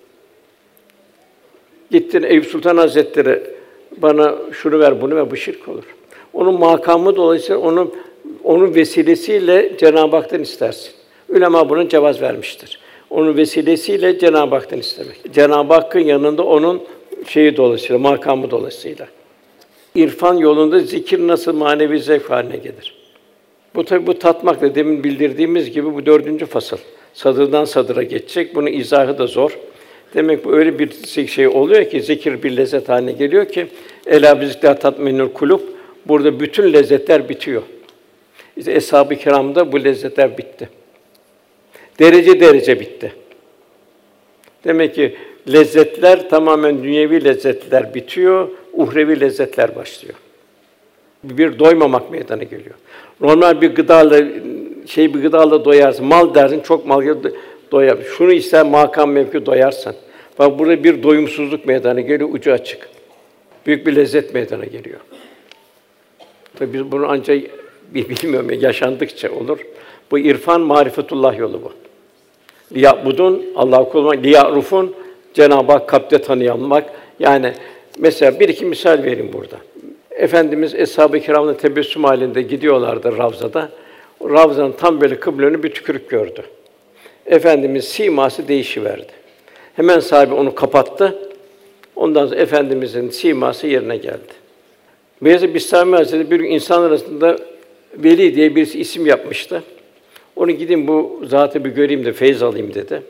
[SPEAKER 1] Gittin Eyüp Sultan Hazretleri bana şunu ver, bunu ver, bu şirk olur. Onun makamı dolayısıyla onun onun vesilesiyle Cenab-ı Hak'tan istersin. Ulema bunun cevaz vermiştir. Onun vesilesiyle Cenab-ı Hak'tan istemek. Cenab-ı Hakk'ın yanında onun şeyi dolayısıyla, makamı dolayısıyla. İrfan yolunda zikir nasıl manevi zevk haline gelir? Bu tabi bu tatmak da demin bildirdiğimiz gibi bu dördüncü fasıl. Sadırdan sadıra geçecek. Bunun izahı da zor. Demek bu öyle bir şey oluyor ki zikir bir lezzet haline geliyor ki elâ bizikâ tatminul kulûb. Burada bütün lezzetler bitiyor. İşte Eshab-ı Kiram'da bu lezzetler bitti. Derece derece bitti. Demek ki lezzetler tamamen dünyevi lezzetler bitiyor, uhrevi lezzetler başlıyor. Bir doymamak meydana geliyor. Normal bir gıdayla şey bir gıdayla doyarsın. Mal dersin, çok mal doyar. Şunu ister makam mevki doyarsan. Bak burada bir doyumsuzluk meydana geliyor, ucu açık. Büyük bir lezzet meydana geliyor. Tabii biz bunu ancak bilmiyorum yaşandıkça olur. Bu irfan marifetullah yolu bu. Liya'budun Allah'ı kullanmak, liya'rufun Cenab-ı Hak kalpte tanıyanmak. Yani mesela bir iki misal vereyim burada. Efendimiz Eshab-ı Kiram'la tebessüm halinde gidiyorlardı Ravza'da. Ravza'nın tam böyle kıble önü bir tükürük gördü. Efendimiz siması değişiverdi. Hemen sahibi onu kapattı. Ondan sonra Efendimizin siması yerine geldi. Beyazıt Bistami Hazretleri bir gün insan arasında Veli diye birisi isim yapmıştı. Onu gideyim bu zatı bir göreyim de feyz alayım dedi.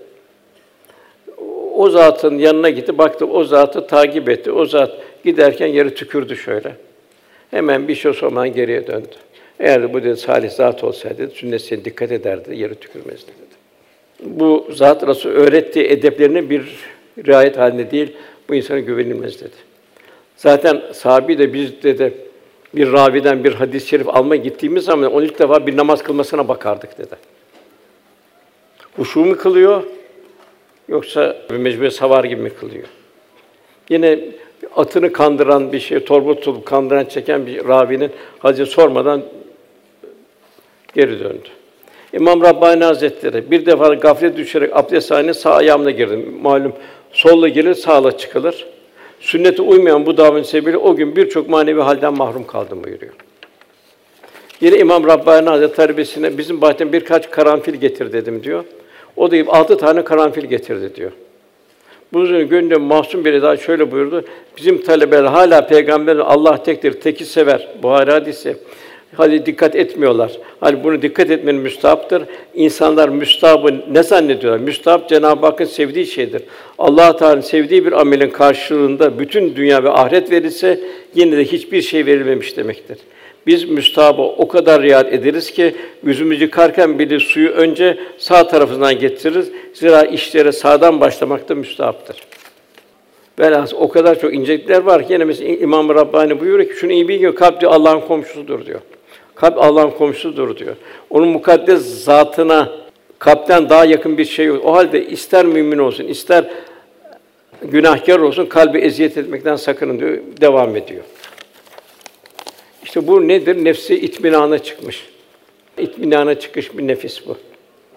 [SPEAKER 1] O zatın yanına gitti, baktı o zatı takip etti. O zat giderken yere tükürdü şöyle. Hemen bir şey sormadan geriye döndü. Eğer bu dedi salih zat olsaydı sünnetine dikkat ederdi, yere tükürmezdi dedi. Bu zat Resul öğrettiği edeplerine bir riayet halinde değil, bu insana güvenilmez dedi. Zaten sahabi de biz dedi bir raviden bir hadis-i şerif almaya gittiğimiz zaman on ilk defa bir namaz kılmasına bakardık dedi. Huşu mu kılıyor yoksa mecbur savar gibi mi kılıyor? Yine atını kandıran bir şey, torba tutup kandıran çeken bir ravinin hadisi sormadan geri döndü. İmam Rabbani Hazretleri bir defa gaflet düşerek abdesthaneye sağ ayağımla girdim. Malum solla girir, sağla çıkılır. Sünnete uymayan bu davetin sebebiyle o gün birçok manevi halden mahrum kaldım buyuruyor. Yine İmam Rabbani Hazretleri talebesine bizim bahçeden birkaç karanfil getir dedim diyor. O da altı tane karanfil getirdi diyor. Bunun üzerine gönlünde mahzun bir eda şöyle buyurdu. Bizim talebeler hala peygamber Allah tektir, teki sever. Buhari hadisi. Hadi dikkat etmiyorlar. Hani bunu dikkat etmenin müstahaptır. İnsanlar müstahabı ne zannediyorlar? Müstahap Cenab-ı Hakk'ın sevdiği şeydir. Allah Teala'nın sevdiği bir amelin karşılığında bütün dünya ve ahiret verilse yine de hiçbir şey verilmemiş demektir. Biz müstahabı o kadar riayet ederiz ki yüzümüzü yıkarken bile suyu önce sağ tarafından getiririz. Zira işlere sağdan başlamak da müstahaptır. Velhâsıl o kadar çok incelikler var ki yine mesela İmam Rabbani buyuruyor ki şunu iyi bilin kalp diyor Allah'ın komşusudur diyor. Kalp Allah'ın komşusudur diyor. Onun mukaddes zatına kalpten daha yakın bir şey yok. O halde ister mümin olsun, ister günahkar olsun kalbi eziyet etmekten sakının diyor. Devam ediyor. İşte bu nedir? Nefsi itminana çıkmış. İtminana çıkış bir nefis bu.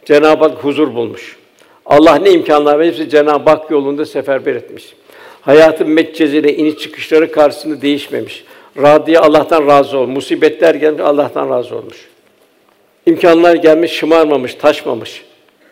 [SPEAKER 1] Cenab-ı Hak huzur bulmuş. Allah ne imkânlar verirse Cenab-ı Hak yolunda seferber etmiş. Hayatın metcezine iniş çıkışları karşısında değişmemiş. Râdiye Allah'tan razı olmuş. Musibetler gelmiş Allah'tan razı olmuş. İmkânlar gelmiş, şımarmamış, taşmamış.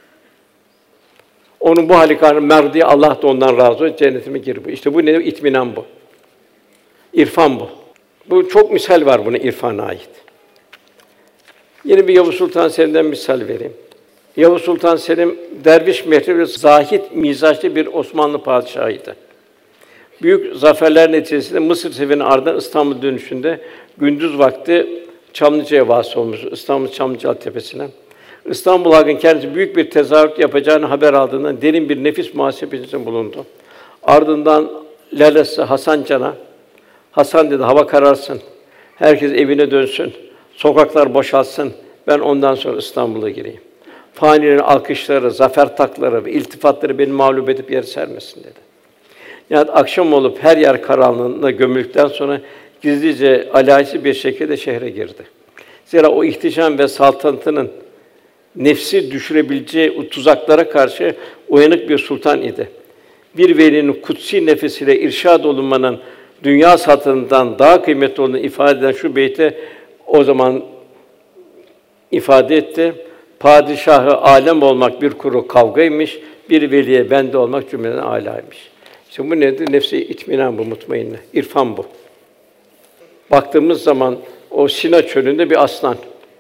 [SPEAKER 1] Onun bu hali karşısında merdiye Allah da ondan razı olsun, cennetime gir bu. İşte bu ne? İtminan bu. İrfan bu. Bu çok misal var buna irfana ait. Yeni bir Yavuz Sultan Selim'den misal vereyim. Yavuz Sultan Selim derviş mehri ve zahid mizaçlı bir Osmanlı padişahıydı. Büyük zaferler neticesinde Mısır seferinin ardından İstanbul dönüşünde gündüz vakti Çamlıca'ya vasıl olmuş, İstanbul Çamlıca Tepesi'ne. İstanbul halkının kendisi büyük bir tezahürat yapacağını haber aldığından derin bir nefis muhasebesinde bulundu. Ardından lalesi Hasan Can'a, Hasan dedi, hava kararsın, herkes evine dönsün, sokaklar boşalsın, ben ondan sonra İstanbul'a gireyim. Fanilerin alkışları, zafer takları ve iltifatları beni mağlup edip yere sermesin dedi. Yani akşam olup her yer karanlığına gömüldükten sonra gizlice alaycı bir şekilde şehre girdi. Zira o ihtişam ve saltanatının nefsi düşürebileceği tuzaklara karşı uyanık bir sultan idi. Bir velinin kutsi nefesiyle irşad olunmanın dünya satından daha kıymetli olduğunu ifade eden şu beyti o zaman ifade etti. Padişahı alem olmak bir kuru kavgaymış, bir veliye bende olmak cümleden âlâymış. İşte bu nedir? Nefsi itminan bu, mutmainne. İrfan bu. Baktığımız zaman o Sina çölünde bir aslan.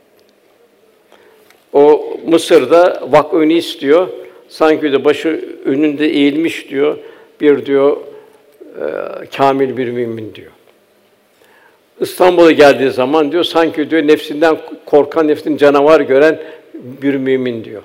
[SPEAKER 1] O Mısır'da vak'ını istiyor. Sanki de başı önünde eğilmiş diyor. Bir diyor e, kâmil bir mümin diyor. İstanbul'a geldiği zaman diyor sanki diyor nefsinden korkan, nefsini canavar gören bir mümin diyor.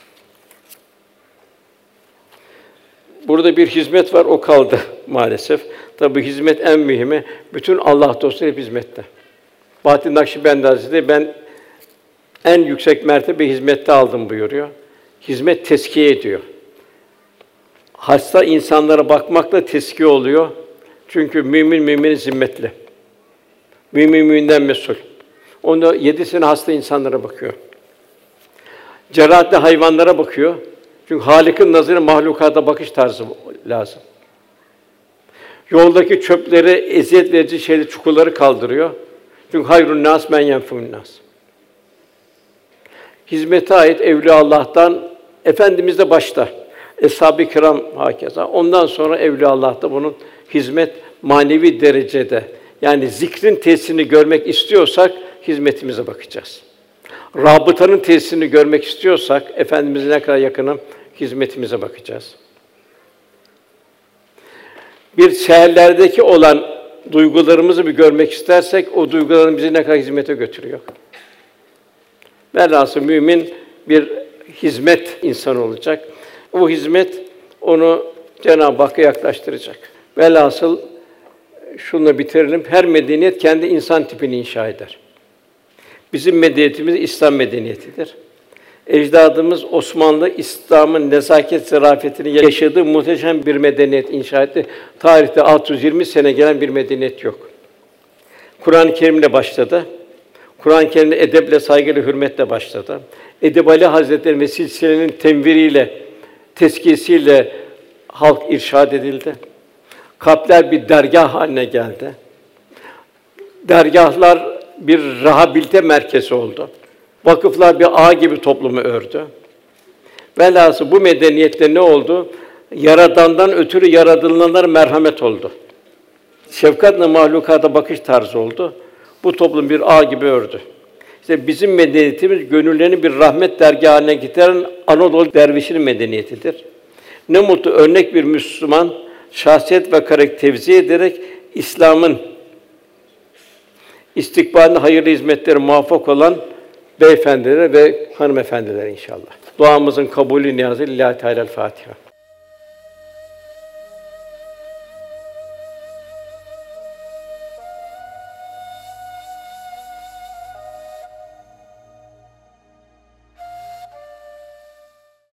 [SPEAKER 1] Burada bir hizmet var, o kaldı maalesef. Tabii hizmet en mühimi. Bütün Allah dostları hep hizmette. Bahattin Nakşibendi Hazretleri ben en yüksek mertebe hizmette aldım buyuruyor. Hizmet teskiye ediyor. Hasta insanlara bakmakla teskiye oluyor. Çünkü mümin müminin zimmetli. Mümin müminden mesul. Onda yedi sene hasta insanlara bakıyor. Cerahatli hayvanlara bakıyor. Çünkü Hâlik'in nazarı mahlukata bakış tarzı lazım. Yoldaki çöpleri, eziyet verici şeyleri, çukurları kaldırıyor. Çünkü hayrun nâs men yenfûn nâs. Hizmete ait evliya Allah'tan Efendimiz de başta. Eshab-ı kiram hakeza. Ondan sonra evliya Allah'ta bunun hizmet manevi derecede. Yani zikrin tesirini görmek istiyorsak hizmetimize bakacağız. Rabıtanın tesirini görmek istiyorsak Efendimiz'e ne kadar yakınım hizmetimize bakacağız. Bir seherlerdeki olan duygularımızı bir görmek istersek o duyguların bizi ne kadar hizmete götürüyor. Velhasıl mümin bir hizmet insanı olacak. O hizmet onu Cenab-ı Hakk'a yaklaştıracak. Velhasıl şununla bitirelim. Her medeniyet kendi insan tipini inşa eder. Bizim medeniyetimiz İslam medeniyetidir. Ecdadımız Osmanlı İslam'ın nezaket zarafetini yaşadığı muhteşem bir medeniyet inşa etti. Tarihte altı yüz yirmi sene gelen bir medeniyet yok. Kur'an-ı Kerim'le başladı. Kur'an-ı Kerim'de edeple, saygıyla, hürmetle başladı. Edebali Hazretleri ve silsilenin tenviriyle, tezkiyesiyle halk irşad edildi. Kalpler bir dergâh haline geldi. Dergâhlar bir rehabilite merkezi oldu. Vakıflar bir ağ gibi toplumu ördü. Velhasıl bu medeniyette ne oldu? Yaradandan ötürü yaratılanlara merhamet oldu. Şefkatle mahlukata bakış tarzı oldu. Bu toplum bir ağ gibi ördü. İşte bizim medeniyetimiz gönüllerini bir rahmet dergâhı haline getiren Anadolu dervişinin medeniyetidir. Ne mutlu örnek bir Müslüman şahsiyet ve karakter tevzi ederek İslam'ın istikbalinde hayırlı hizmetleri muvaffak olan beyefendilere ve hanımefendilere inşallah. Duamızın kabulü niyazı Lillahi Teala'l Fatiha.